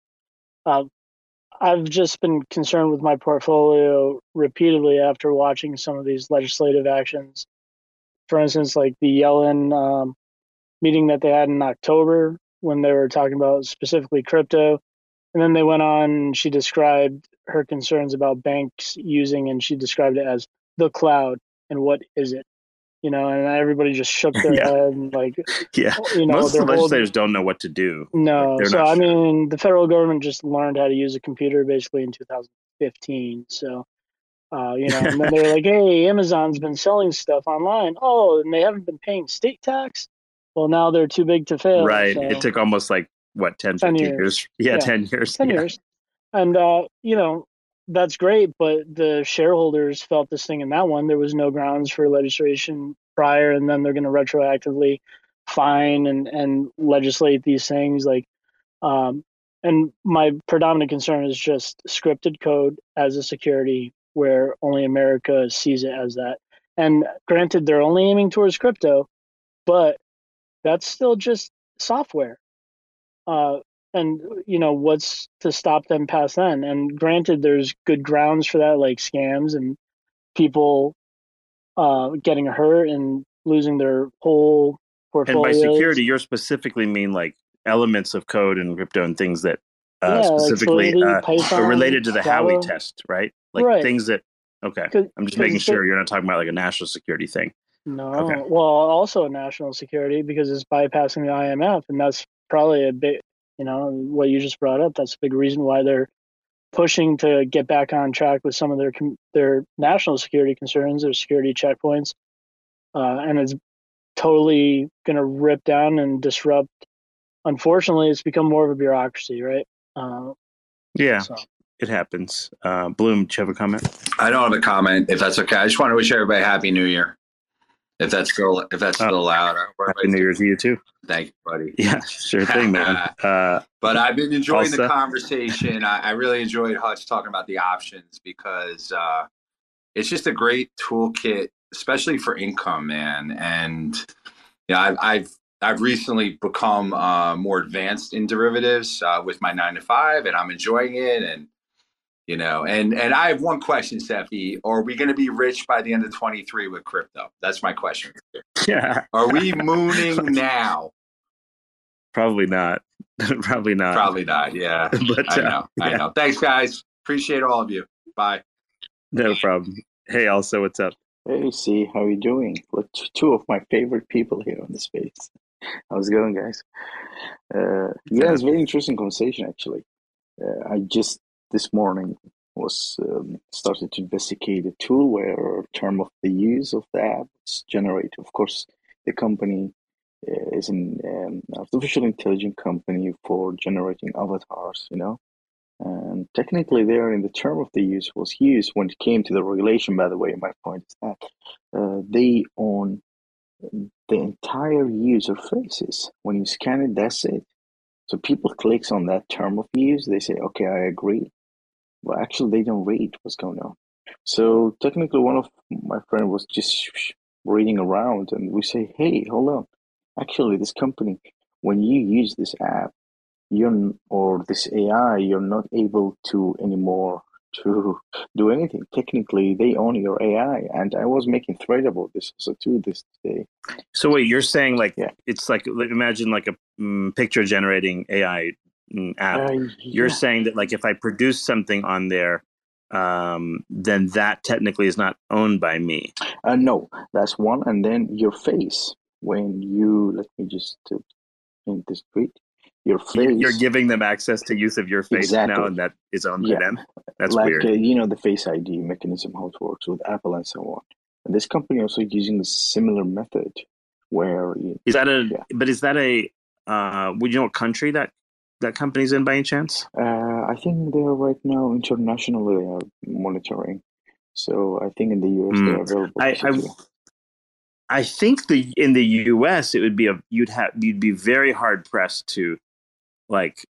Speaker 10: I've just been concerned with my portfolio repeatedly after watching some of these legislative actions. For instance, like the Yellen meeting that they had in October when they were talking about specifically crypto. And then they went on and she described her concerns about banks using, and she described it as the cloud. And what is it? And everybody just shook their head and like,
Speaker 4: most of the legislators don't know what to do.
Speaker 10: No.
Speaker 4: Like,
Speaker 10: so, I mean, the federal government just learned how to use a computer basically in 2015. So, and then they're like, hey, Amazon's been selling stuff online. Oh, and they haven't been paying state tax. Well, now they're too big to fail.
Speaker 4: Right.
Speaker 10: So.
Speaker 4: It took almost like, 10 15 years. Yeah, 10 years.
Speaker 10: 10 years. And, that's great, but the shareholders felt this thing in that one. There was no grounds for legislation prior, and then they're going to retroactively fine and legislate these things. Like, and my predominant concern is just scripted code as a security where only America sees it as that. And granted, they're only aiming towards crypto, but that's still just software. And what's to stop them past then? And granted, there's good grounds for that, like scams and people getting hurt and losing their whole portfolios.
Speaker 4: And by security, you're specifically mean like elements of code and crypto and things that specifically like Python, are related to the Java. Howey test, right? Like things that. Okay, I'm just making sure you're not talking about like a national security thing.
Speaker 10: No,
Speaker 4: okay.
Speaker 10: Well, also national security because it's bypassing the IMF, and that's probably a bit. What you just brought up, that's a big reason why they're pushing to get back on track with some of their national security concerns, their security checkpoints. And it's totally going to rip down and disrupt. Unfortunately, it's become more of a bureaucracy, right?
Speaker 4: It happens. Bloom, do you have a comment?
Speaker 11: I don't have a comment, if that's okay. I just want to wish everybody Happy New Year. If that's still allowed.
Speaker 4: Happy New Year to you too.
Speaker 11: Thank you, buddy.
Speaker 4: Yeah, sure thing, man.
Speaker 11: But I've been enjoying the conversation. I really enjoyed Hutch talking about the options because it's just a great toolkit, especially for income, man. And I've recently become more advanced in derivatives with my 9-to-5, and I'm enjoying it. And and I have one question, Sefi. Are we going to be rich by the end of 23 with crypto? That's my question.
Speaker 4: Yeah.
Speaker 11: Are we mooning now?
Speaker 4: Probably not. Probably not.
Speaker 11: Probably not. Yeah. But, I know. Thanks, guys. Appreciate all of you. Bye.
Speaker 4: No problem. Hey, also, what's up?
Speaker 12: Hey, C, how are you doing? Two of my favorite people here on the space. How's it going, guys? It's a very interesting conversation, actually. I just this morning was started to investigate a tool where term of the use of the app is generated. Of course, the company is an artificial intelligence company for generating avatars, and technically there in the term of the use was used when it came to the regulation. By the way, my point is that they own the entire user faces. When you scan it, that's it. So people clicks on that term of use, they say, okay, I agree. Well, actually, they don't read what's going on. So technically, one of my friend was just reading around, and we say, "Hey, hold on. Actually, this company, when you use this app, or this AI, you're not able to anymore to do anything. Technically, they own your AI." And I was making thread about this so too this day.
Speaker 4: So wait, you're saying like it's like imagine like a picture generating AI app. You're saying that like if I produce something on there, then that technically is not owned by me.
Speaker 12: No, that's one. And then your face, when you let me just paint this tweet. Your face.
Speaker 4: You're giving them access to use of your face now, and that is owned by them. That's
Speaker 12: like,
Speaker 4: weird.
Speaker 12: The Face ID mechanism, how it works with Apple and so on. And this company also using a similar method, where
Speaker 4: is that But is that a? Would you know what country that company's in by any chance?
Speaker 12: I think they are right now internationally they are monitoring. So I think in the US they are available.
Speaker 4: I think in the US it would be you'd be very hard pressed to like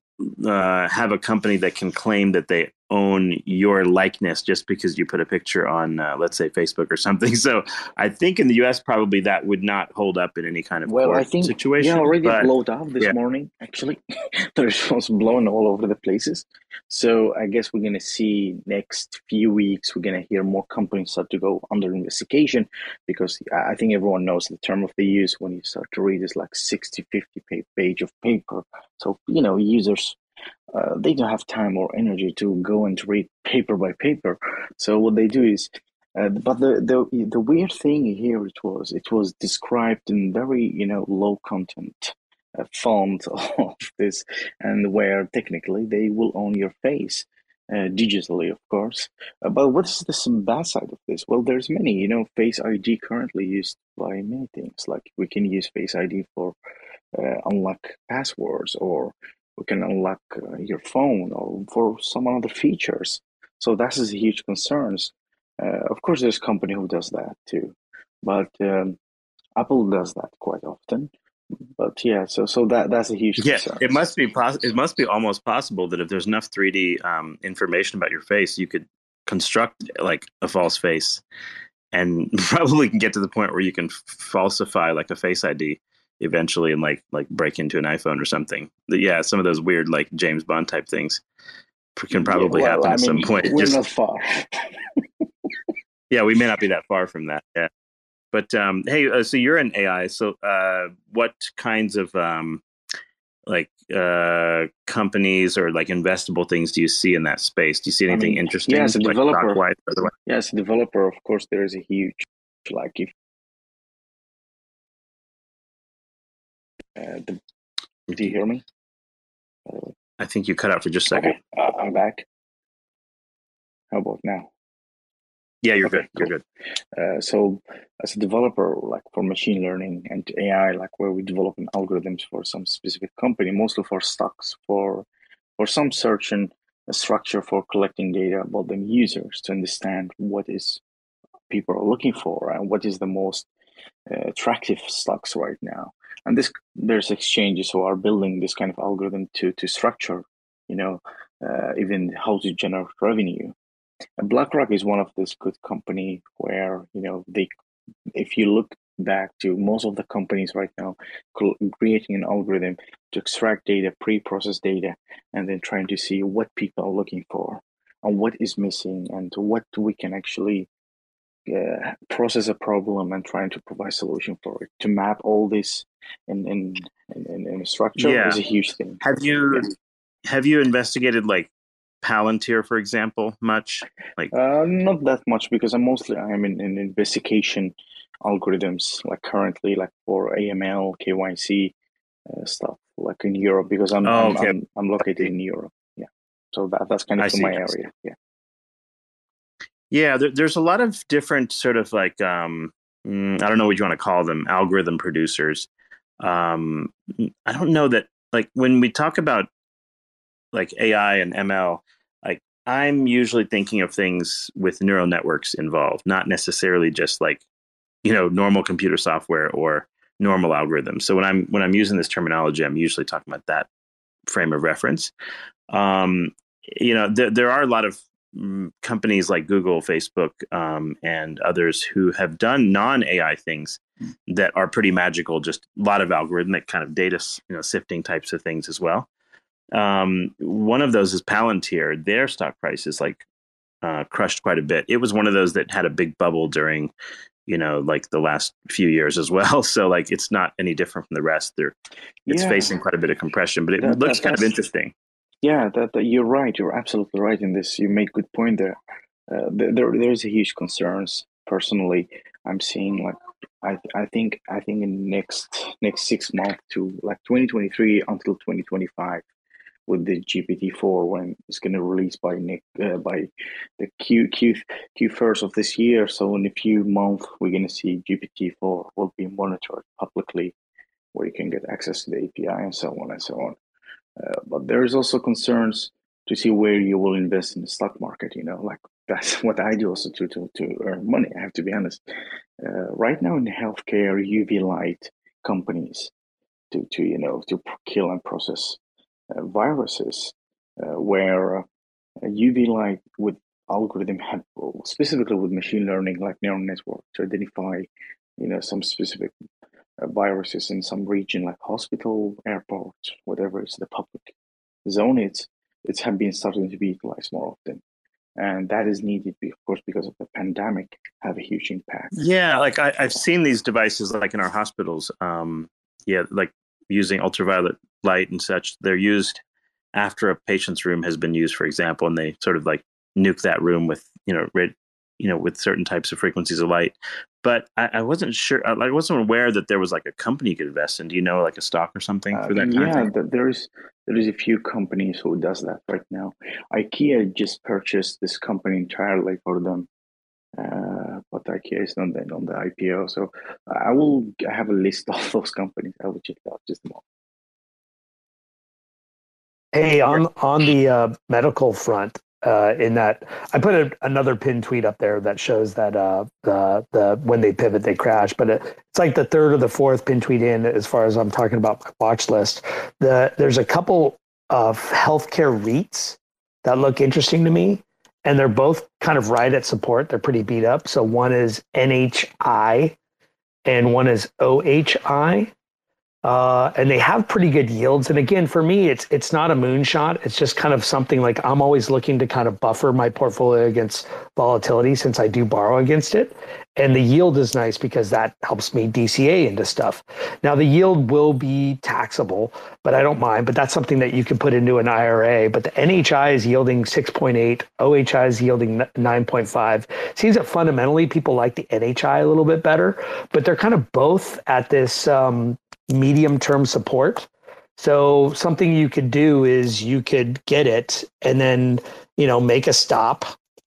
Speaker 4: have a company that can claim that they own your likeness just because you put a picture on, let's say, Facebook or something. So I think in the US, probably that would not hold up in any kind of court situation.
Speaker 12: Yeah, already blown up this morning, actually. There's was blown all over the places. So I guess we're going to see next few weeks, we're going to hear more companies start to go under investigation, because I think everyone knows the term of the use when you start to read is like 60, 50 page of paper. So, users, they don't have time or energy to go and read paper by paper. So what they do is, but the weird thing here it was described in very low content font of this, and where technically they will own your face digitally, of course. But what's the bad side of this? Well, there's many. Face ID currently used by many things. Like we can use Face ID for unlock passwords, or we can unlock your phone, or for some other features. So that is a huge concern. Of course, there's a company who does that too, but Apple does that quite often. But yeah, so that's a huge concern.
Speaker 4: It must be It must be almost possible that if there's enough 3D information about your face, you could construct like a false face, and probably can get to the point where you can falsify like a Face ID eventually, and like break into an iPhone or something. Yeah, some of those weird like James Bond type things can probably happen at some point.
Speaker 12: We're not far.
Speaker 4: Yeah, we may not be that far from that. Yeah, but hey, so you're in AI. So what kinds of companies or like investable things do you see in that space? Do you see anything interesting?
Speaker 12: Yeah, as a developer. As a developer, of course, there is a huge if. Do you hear me?
Speaker 4: I think you cut out for just a second.
Speaker 12: Okay. I'm back. How about now?
Speaker 4: Yeah, you're good. You're good.
Speaker 12: So as a developer, like for machine learning and AI, like where we develop algorithms for some specific company, mostly for stocks, for some search and a structure for collecting data about the users to understand what is people are looking for and what is the most attractive stocks right now. And there's exchanges who are building this kind of algorithm to structure, even how to generate revenue. And BlackRock is one of this good company where, if you look back to most of the companies right now, creating an algorithm to extract data, pre-process data, and then trying to see what people are looking for and what is missing and what we can actually process a problem and trying to provide solution for it. To map all this in a structure is a huge thing.
Speaker 4: Have you investigated like Palantir, for example, much? Like
Speaker 12: not that much, because I'm in investigation algorithms, like currently, like for AML, KYC stuff, like in Europe, because I'm located in Europe. Yeah, so that's kind of my area. Yeah.
Speaker 4: Yeah, there's a lot of different sort of like I don't know what you want to call them, algorithm producers. I don't know that, like, when we talk about like AI and ML, like I'm usually thinking of things with neural networks involved, not necessarily just like normal computer software or normal algorithms. So when I'm using this terminology, I'm usually talking about that frame of reference.
Speaker 2: there are a lot of companies like Google, Facebook, and others who have done non-AI things that are pretty magical, just a lot of algorithmic kind of data, sifting types of things as well. One of those is Palantir. Their stock price is crushed quite a bit. It was one of those that had a big bubble during, like the last few years as well. So it's not any different from the rest. It's facing quite a bit of compression, but it looks kind of interesting.
Speaker 12: Yeah, that you're right. You're absolutely right in this. You make good point there. There's a huge concerns. Personally, I'm seeing I think in next 6 months to 2023 until 2025, with the GPT-4 when it's going to release by the Q first of this year. So in a few months, we're going to see GPT-4 will be monitored publicly, where you can get access to the API and so on and so on. But there is also concerns to see where you will invest in the stock market. That's what I do also to earn money. I have to be honest. Right now in the healthcare, UV light companies to kill and process viruses, where UV light with algorithm have specifically with machine learning like neural network to identify some specific viruses in some region like hospital, airport, whatever is the public zone. It's have been starting to be utilized more often, and that is needed, of course, because of the pandemic, have a huge impact.
Speaker 2: Yeah, I've seen these devices in our hospitals. Using ultraviolet light and such. They're used after a patient's room has been used, for example, and they sort of nuke that room with with certain types of frequencies of light. But I wasn't sure. I wasn't aware that there was a company you could invest in. Do you know a stock or something for that?
Speaker 12: Yeah, there is a few companies who does that right now. IKEA just purchased this company entirely for them. But IKEA is not on the IPO, so I will have a list of those companies. I will check out just a moment.
Speaker 7: Hey, on the medical front, in that I put another pinned tweet up there that shows that the when they pivot they crash, but it's like the third or the fourth pinned tweet in as far as I'm talking about my watch list. There's a couple of healthcare REITs that look interesting to me. And they're both kind of right at support. They're pretty beat up. So one is NHI and one is OHI. And they have pretty good yields. And again, for me, it's not a moonshot. It's just kind of something I'm always looking to kind of buffer my portfolio against volatility since I do borrow against it. And the yield is nice because that helps me DCA into stuff. Now, the yield will be taxable, but I don't mind. But that's something that you can put into an IRA. But the NHI is yielding 6.8. OHI is yielding 9.5. Seems that fundamentally people like the NHI a little bit better, but they're kind of both at this medium-term support. So something you could do is you could get it and then, make a stop.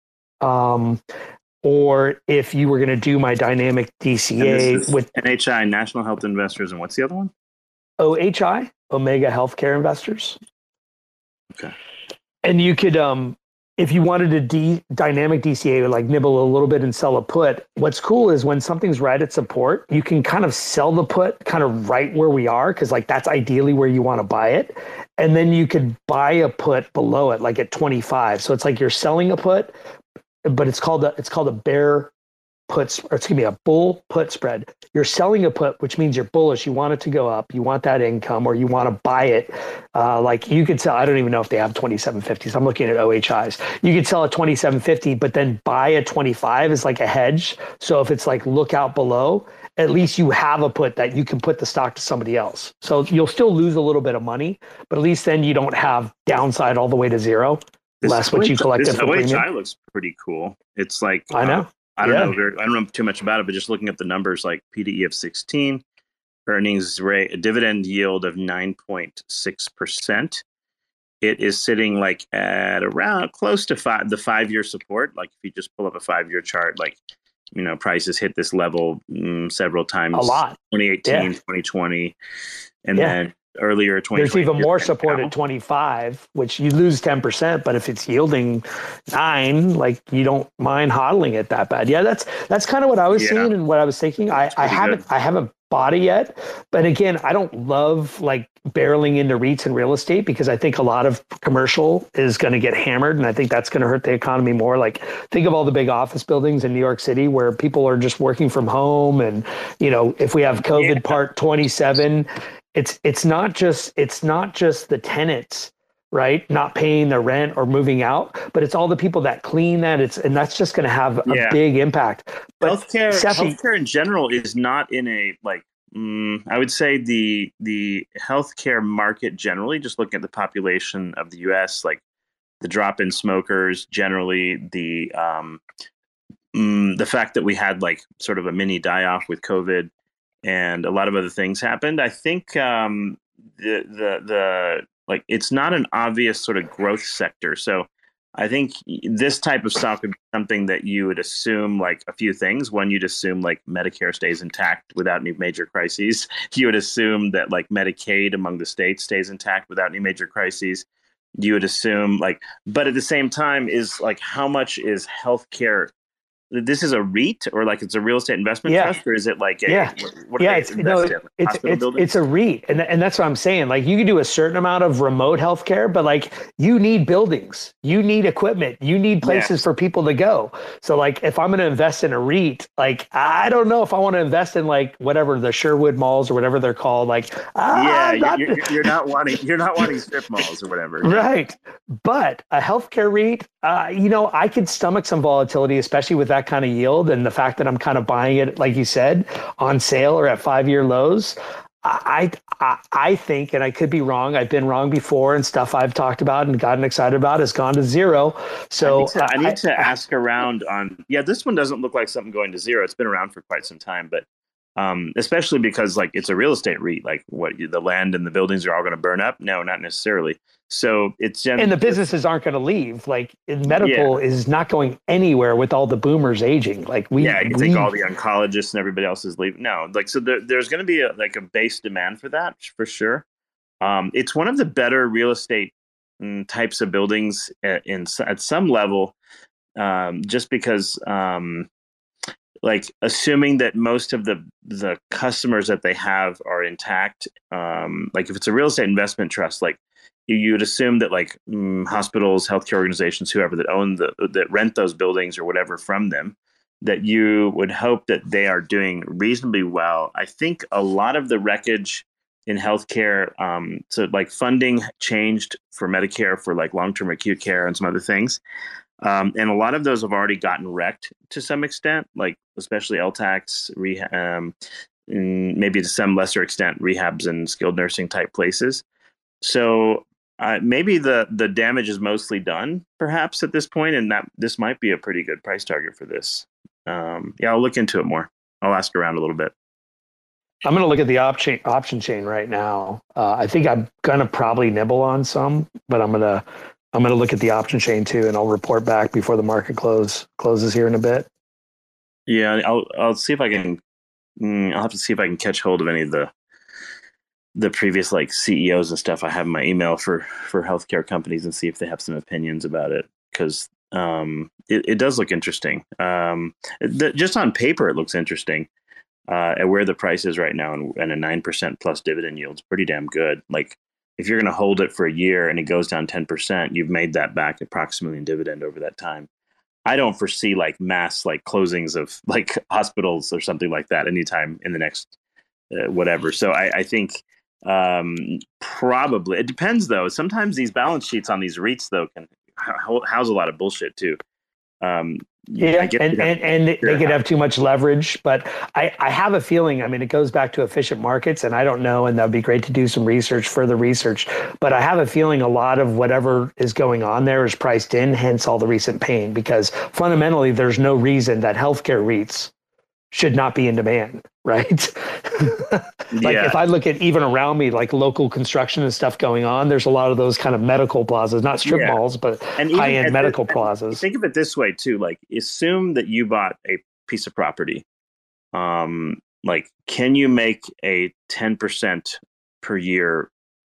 Speaker 7: Or if you were going to do my dynamic DCA with
Speaker 2: NHI, National Health Investors, and what's the other one?
Speaker 7: OHI, Omega Healthcare Investors.
Speaker 2: Okay.
Speaker 7: And you could, if you wanted to dynamic DCA, nibble a little bit and sell a put, what's cool is when something's right at support, you can kind of sell the put kind of right where we are, because that's ideally where you want to buy it. And then you could buy a put below it, at 25. So it's you're selling a put, but it's called a bear puts, or excuse me, a bull put spread. You're selling a put, which means you're bullish. You want it to go up. You want that income, or you want to buy it. You could sell, I don't even know if they have 2750s. I'm looking at OHIs. You could sell a 2750, but then buy a 25 as a hedge. So if it's look out below, at least you have a put that you can put the stock to somebody else. So you'll still lose a little bit of money, but at least then you don't have downside all the way to zero. Less what you collected for premium.
Speaker 2: This OHI looks pretty cool. It's I
Speaker 7: know.
Speaker 2: I don't know too much about it, but just looking at the numbers, PDE of 16, earnings rate, a dividend yield of 9.6%. It is sitting at around close to the 5-year support. If you just pull up a 5-year chart, prices hit this level several times.
Speaker 7: A lot.
Speaker 2: 2018, 2020, and then earlier 2020.
Speaker 7: There's even more support at 25, which you lose 10%, but if it's yielding 9, you don't mind hodling it that bad. Yeah, that's kind of what I was seeing and what I was thinking. I haven't bought it yet. But again, I don't love like barreling into REITs and real estate because I think a lot of commercial is going to get hammered. And I think that's going to hurt the economy more. Like think of all the big office buildings in New York City where people are just working from home. And, you know, if we have COVID part 27, it's not just the tenants, right, not paying the rent or moving out, but it's all the people that clean that. And that's just going to have a big impact. But
Speaker 2: healthcare in general is not in a like. I would say the healthcare market generally, just looking at the population of the U.S., like the drop in smokers, generally the fact that we had like sort of a mini die off with COVID, and a lot of other things happened. I think the like it's not an obvious sort of growth sector. So I think this type of stock would be something that you would assume like a few things. One, you'd assume like Medicare stays intact without any major crises. You would assume that like Medicaid among the states stays intact without any major crises. You would assume like, but at the same time is like, how much is healthcare? This is a REIT or like it's a real estate investment trust, or is it like
Speaker 7: it's a REIT, and that's what I'm saying. Like you can do a certain amount of remote healthcare, but like you need buildings, you need equipment, you need places for people to go. So like if I'm going to invest in a REIT, like I don't know if I want to invest in like whatever the Sherwood malls or whatever they're called. Like
Speaker 2: you're not wanting strip malls or whatever,
Speaker 7: right? But a healthcare REIT, you know, I could stomach some volatility, especially with that kind of yield and the fact that I'm kind of buying it, like you said, on sale or at 5-year lows. I think, and I could be wrong, I've been wrong before, and stuff I've talked about and gotten excited about has gone to zero. So
Speaker 2: I need to ask around on, this one doesn't look like something going to zero. It's been around for quite some time, but especially because like it's a real estate REIT, like what the land and the buildings are all going to burn up. No, not necessarily. So it's
Speaker 7: and the businesses aren't going to leave. Like medical is not going anywhere with all the boomers aging. Like you
Speaker 2: think all the oncologists and everybody else is leaving. No, like so there's going to be a base demand for that for sure. It's one of the better real estate types of buildings at some level, just because like assuming that most of the customers that they have are intact. Like if it's a real estate investment trust, like you would assume that like hospitals, healthcare organizations, whoever that rent those buildings or whatever from them, that you would hope that they are doing reasonably well. I think a lot of the wreckage in healthcare, so like funding changed for Medicare for like long-term acute care and some other things. And a lot of those have already gotten wrecked to some extent, like especially LTACs, rehab, maybe to some lesser extent, rehabs and skilled nursing type places. So maybe the damage is mostly done, perhaps at this point, and that this might be a pretty good price target for this. I'll look into it more. I'll ask around a little bit.
Speaker 7: I'm going to look at the option chain right now. I think I'm going to probably nibble on some, but I'm going to look at the option chain too, and I'll report back before the market closes here in a bit.
Speaker 2: Yeah, I'll see if I can. I'll have to see if I can catch hold of any of the previous like CEOs and stuff I have in my email for healthcare companies and see if they have some opinions about it, because it does look interesting. Just on paper, it looks interesting. At where the price is right now and a 9% plus dividend yield is pretty damn good. Like if you're going to hold it for a year and it goes down 10%, you've made that back approximately in dividend over that time. I don't foresee like mass like closings of like hospitals or something like that anytime in the next whatever. So I think probably it depends though. Sometimes these balance sheets on these REITs though can house a lot of bullshit too.
Speaker 7: And they could have too much leverage, but I have a feeling, I mean, it goes back to efficient markets, and I don't know, and that'd be great to do some further research, but I have a feeling a lot of whatever is going on there is priced in, hence all the recent pain, because fundamentally there's no reason that healthcare REITs should not be in demand, right? If I look at even around me, like local construction and stuff going on, there's a lot of those kind of medical plazas, not strip malls, but high-end medical plazas.
Speaker 2: Think of it this way too, like assume that you bought a piece of property. Like, can you make a 10% per year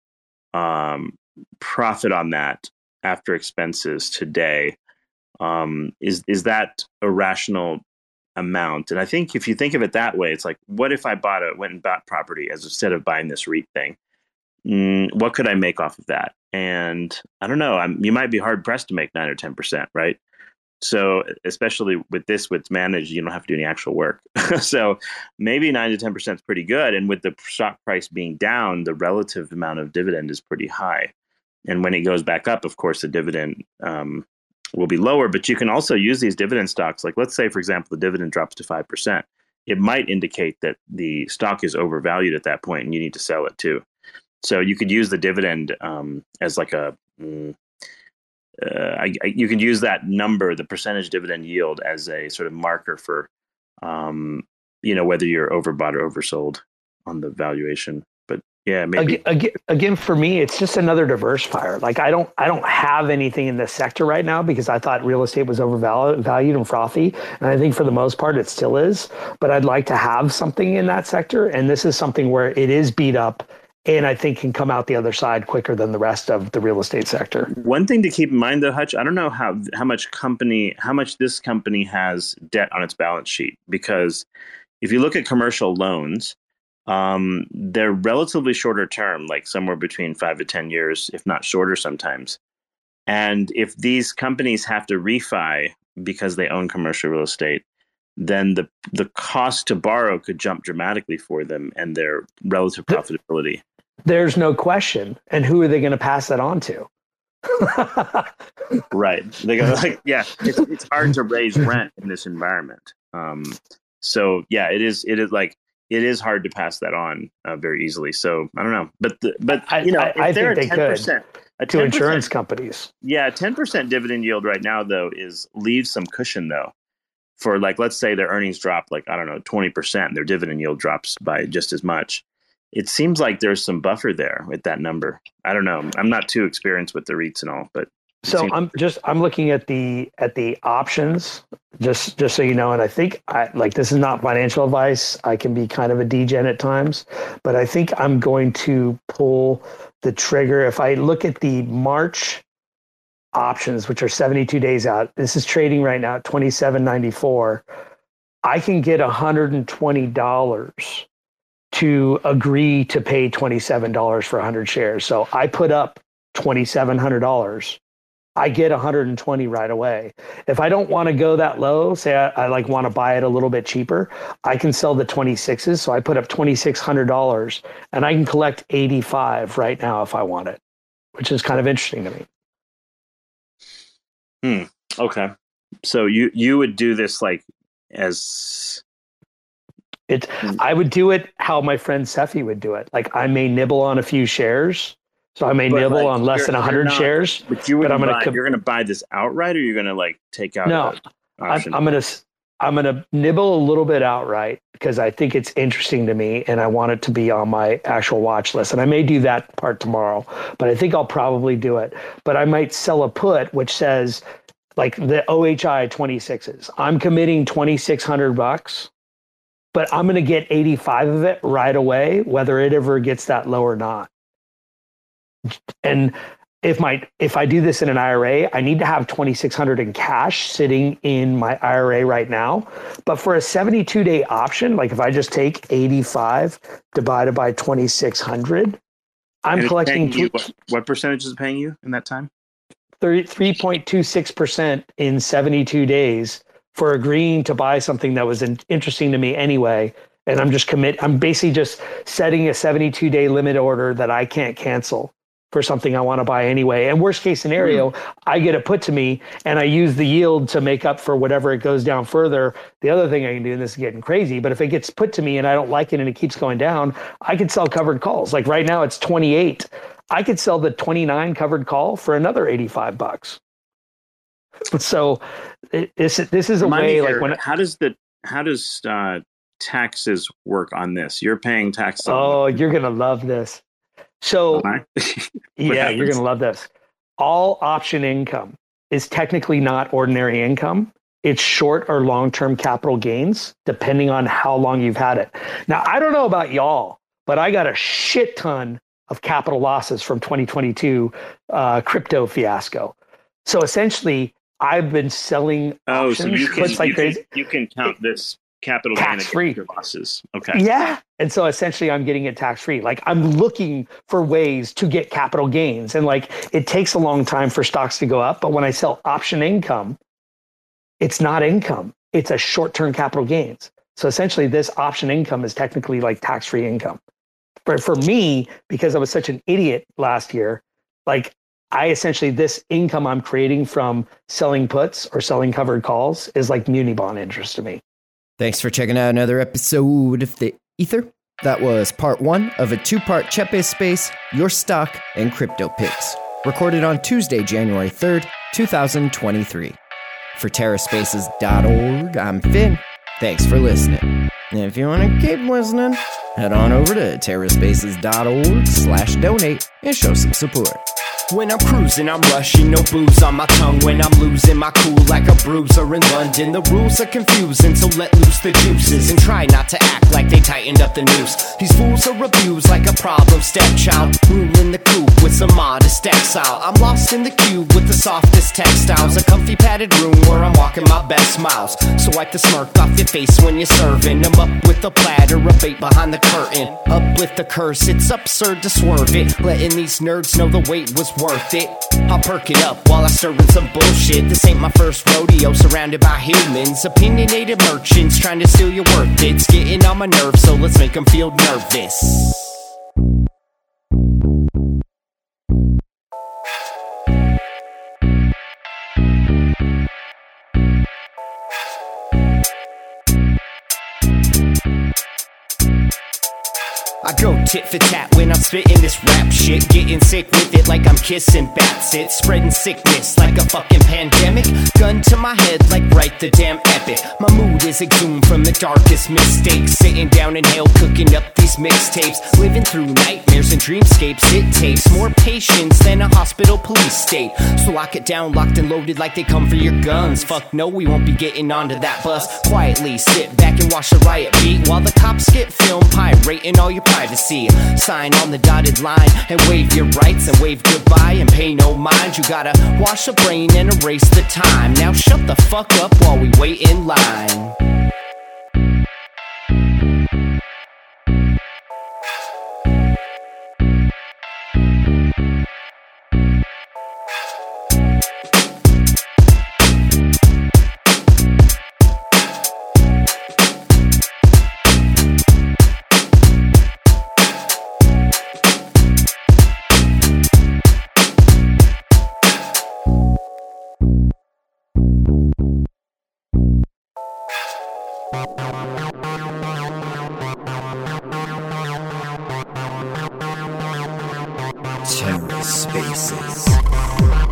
Speaker 2: profit on that after expenses today? Is that a rational amount. And I think if you think of it that way, it's like, what if I went and bought property instead of buying this REIT thing? What could I make off of that? And I don't know. You might be hard pressed to make 9 or 10%, right? So especially with what's managed, you don't have to do any actual work. So maybe 9 to 10% is pretty good. And with the stock price being down, the relative amount of dividend is pretty high. And when it goes back up, of course, the dividend will be lower. But you can also use these dividend stocks. Like, let's say, for example, the dividend drops to 5%. It might indicate that the stock is overvalued at that point and you need to sell it too. So you could use the dividend as like you can use that number, the percentage dividend yield, as a sort of marker for, whether you're overbought or oversold on the valuation. But yeah, maybe
Speaker 7: again for me, it's just another diversifier. Like I don't have anything in this sector right now because I thought real estate was overvalued and frothy, and I think for the most part it still is. But I'd like to have something in that sector, and this is something where it is beat up, and I think can come out the other side quicker than the rest of the real estate sector.
Speaker 2: One thing to keep in mind, though, Hutch, I don't know how much this company has debt on its balance sheet, because if you look at commercial loans, they're relatively shorter term, like somewhere between 5 to 10 years, if not shorter sometimes. And if these companies have to refi because they own commercial real estate, then the cost to borrow could jump dramatically for them and their relative profitability.
Speaker 7: There's no question. And who are they going to pass that on to?
Speaker 2: Right. They go it's hard to raise rent in this environment. So yeah, it is hard to pass that on very easily. So I don't know, but
Speaker 7: I think they could to insurance companies.
Speaker 2: Yeah, 10% dividend yield right now though leaves some cushion though. For like, let's say their earnings drop 20%, their dividend yield drops by just as much. It seems like there's some buffer there with that number. I don't know. I'm not too experienced with the REITs and all, but
Speaker 7: so I'm looking at the options just so you know. And I think this is not financial advice. I can be kind of a degen at times, but I think I'm going to pull the trigger. If I look at the March options, which are 72 days out, this is trading right now at $27.94. I can get $120 to agree to pay $27 for 100 shares. So I put up $2,700. I get 120 right away. If I don't want to go that low, say I want to buy it a little bit cheaper, I can sell the 26s. So I put up $2,600 and I can collect 85 right now if I want it, which is kind of interesting to
Speaker 2: me. Okay. So you would do this as
Speaker 7: I would do it how my friend Sefi would do it. Like I may nibble on a few shares. So I may nibble on less than 100 shares.
Speaker 2: But you're going to buy this outright, or you're going to take out?
Speaker 7: No, I'm going to nibble a little bit outright because I think it's interesting to me and I want it to be on my actual watch list. And I may do that part tomorrow, but I think I'll probably do it. But I might sell a put which says the OHI 26s. I'm committing $2,600. But I'm going to get 85 of it right away, whether it ever gets that low or not. And if I do this in an IRA, I need to have $2,600 in cash sitting in my IRA right now. But for a 72-day option, if I just take 85 divided by 2,600, I'm collecting.
Speaker 2: What percentage is it paying you in that time?
Speaker 7: 3.26% in 72 days. For agreeing to buy something that was interesting to me anyway. And I'm basically just setting a 72-day limit order that I can't cancel for something I want to buy anyway. And worst case scenario, I get it put to me and I use the yield to make up for whatever it goes down further. The other thing I can do, and this is getting crazy, but if it gets put to me and I don't like it and it keeps going down, I could sell covered calls. Like right now it's 28. I could sell the 29 covered call for another $85. So this is a way
Speaker 2: how does taxes work on this? You're paying taxes.
Speaker 7: Oh, you're going to love this. So yeah, you're going to love this. All option income is technically not ordinary income. It's short or long-term capital gains, depending on how long you've had it. Now, I don't know about y'all, but I got a shit ton of capital losses from 2022 crypto fiasco. So essentially, I've been selling options.
Speaker 2: So you can count this capital gain against your losses. Okay.
Speaker 7: Yeah. And so essentially I'm getting it tax free. Like I'm looking for ways to get capital gains. And like it takes a long time for stocks to go up. But when I sell option income, it's not income. It's a short-term capital gains. So essentially this option income is technically like tax-free income. But for me, because I was such an idiot last year, like I essentially, this income I'm creating from selling puts or selling covered calls is like muni bond interest to me.
Speaker 1: Thanks for checking out another episode of The Ether. That was part 1 of a 2-part Chepe Space, Your Stock, and Crypto Picks, recorded on Tuesday, January 3rd, 2023. For TerraSpaces.org, I'm Finn. Thanks for listening. And if you want to keep listening, head on over to TerraSpaces.org/donate and show some support.
Speaker 13: When I'm cruising, I'm rushing, no booze on my tongue. When I'm losing my cool like a bruiser in London. The rules are confusing, so let loose the juices and try not to act like they tightened up the noose. These fools are abused like a problem stepchild, ruling the coop with some modest exile. I'm lost in the cube with the softest textiles, a comfy padded room where I'm walking my best miles. So wipe the smirk off your face when you're serving. I'm up with a platter of bait behind the curtain. Uplift the curse, it's absurd to swerve it, letting these nerds know the wait was worth it. I'll perk it up while I stir in some bullshit. This ain't my first rodeo, surrounded by humans, opinionated merchants trying to steal your worth. It's getting on my nerves, so let's make them feel nervous. I go tit for tat when I'm spitting this rap shit, getting sick with it like I'm kissing bats. It's spreading sickness like a fucking pandemic. Gun to my head like write the damn epic. My mood is exhumed from the darkest mistakes. Sitting down in hell cooking up these mixtapes, living through nightmares and dreamscapes. It takes more patience than a hospital police state. So lock it down, locked and loaded like they come for your guns. Fuck no, we won't be getting onto that bus. Quietly sit back and watch the riot beat while the cops get filmed pirating all your privacy. Sign on the dotted line and waive your rights and wave goodbye and pay no mind. You gotta wash the brain and erase the time. Now shut the fuck up while we wait in line.
Speaker 1: TerraSpaces.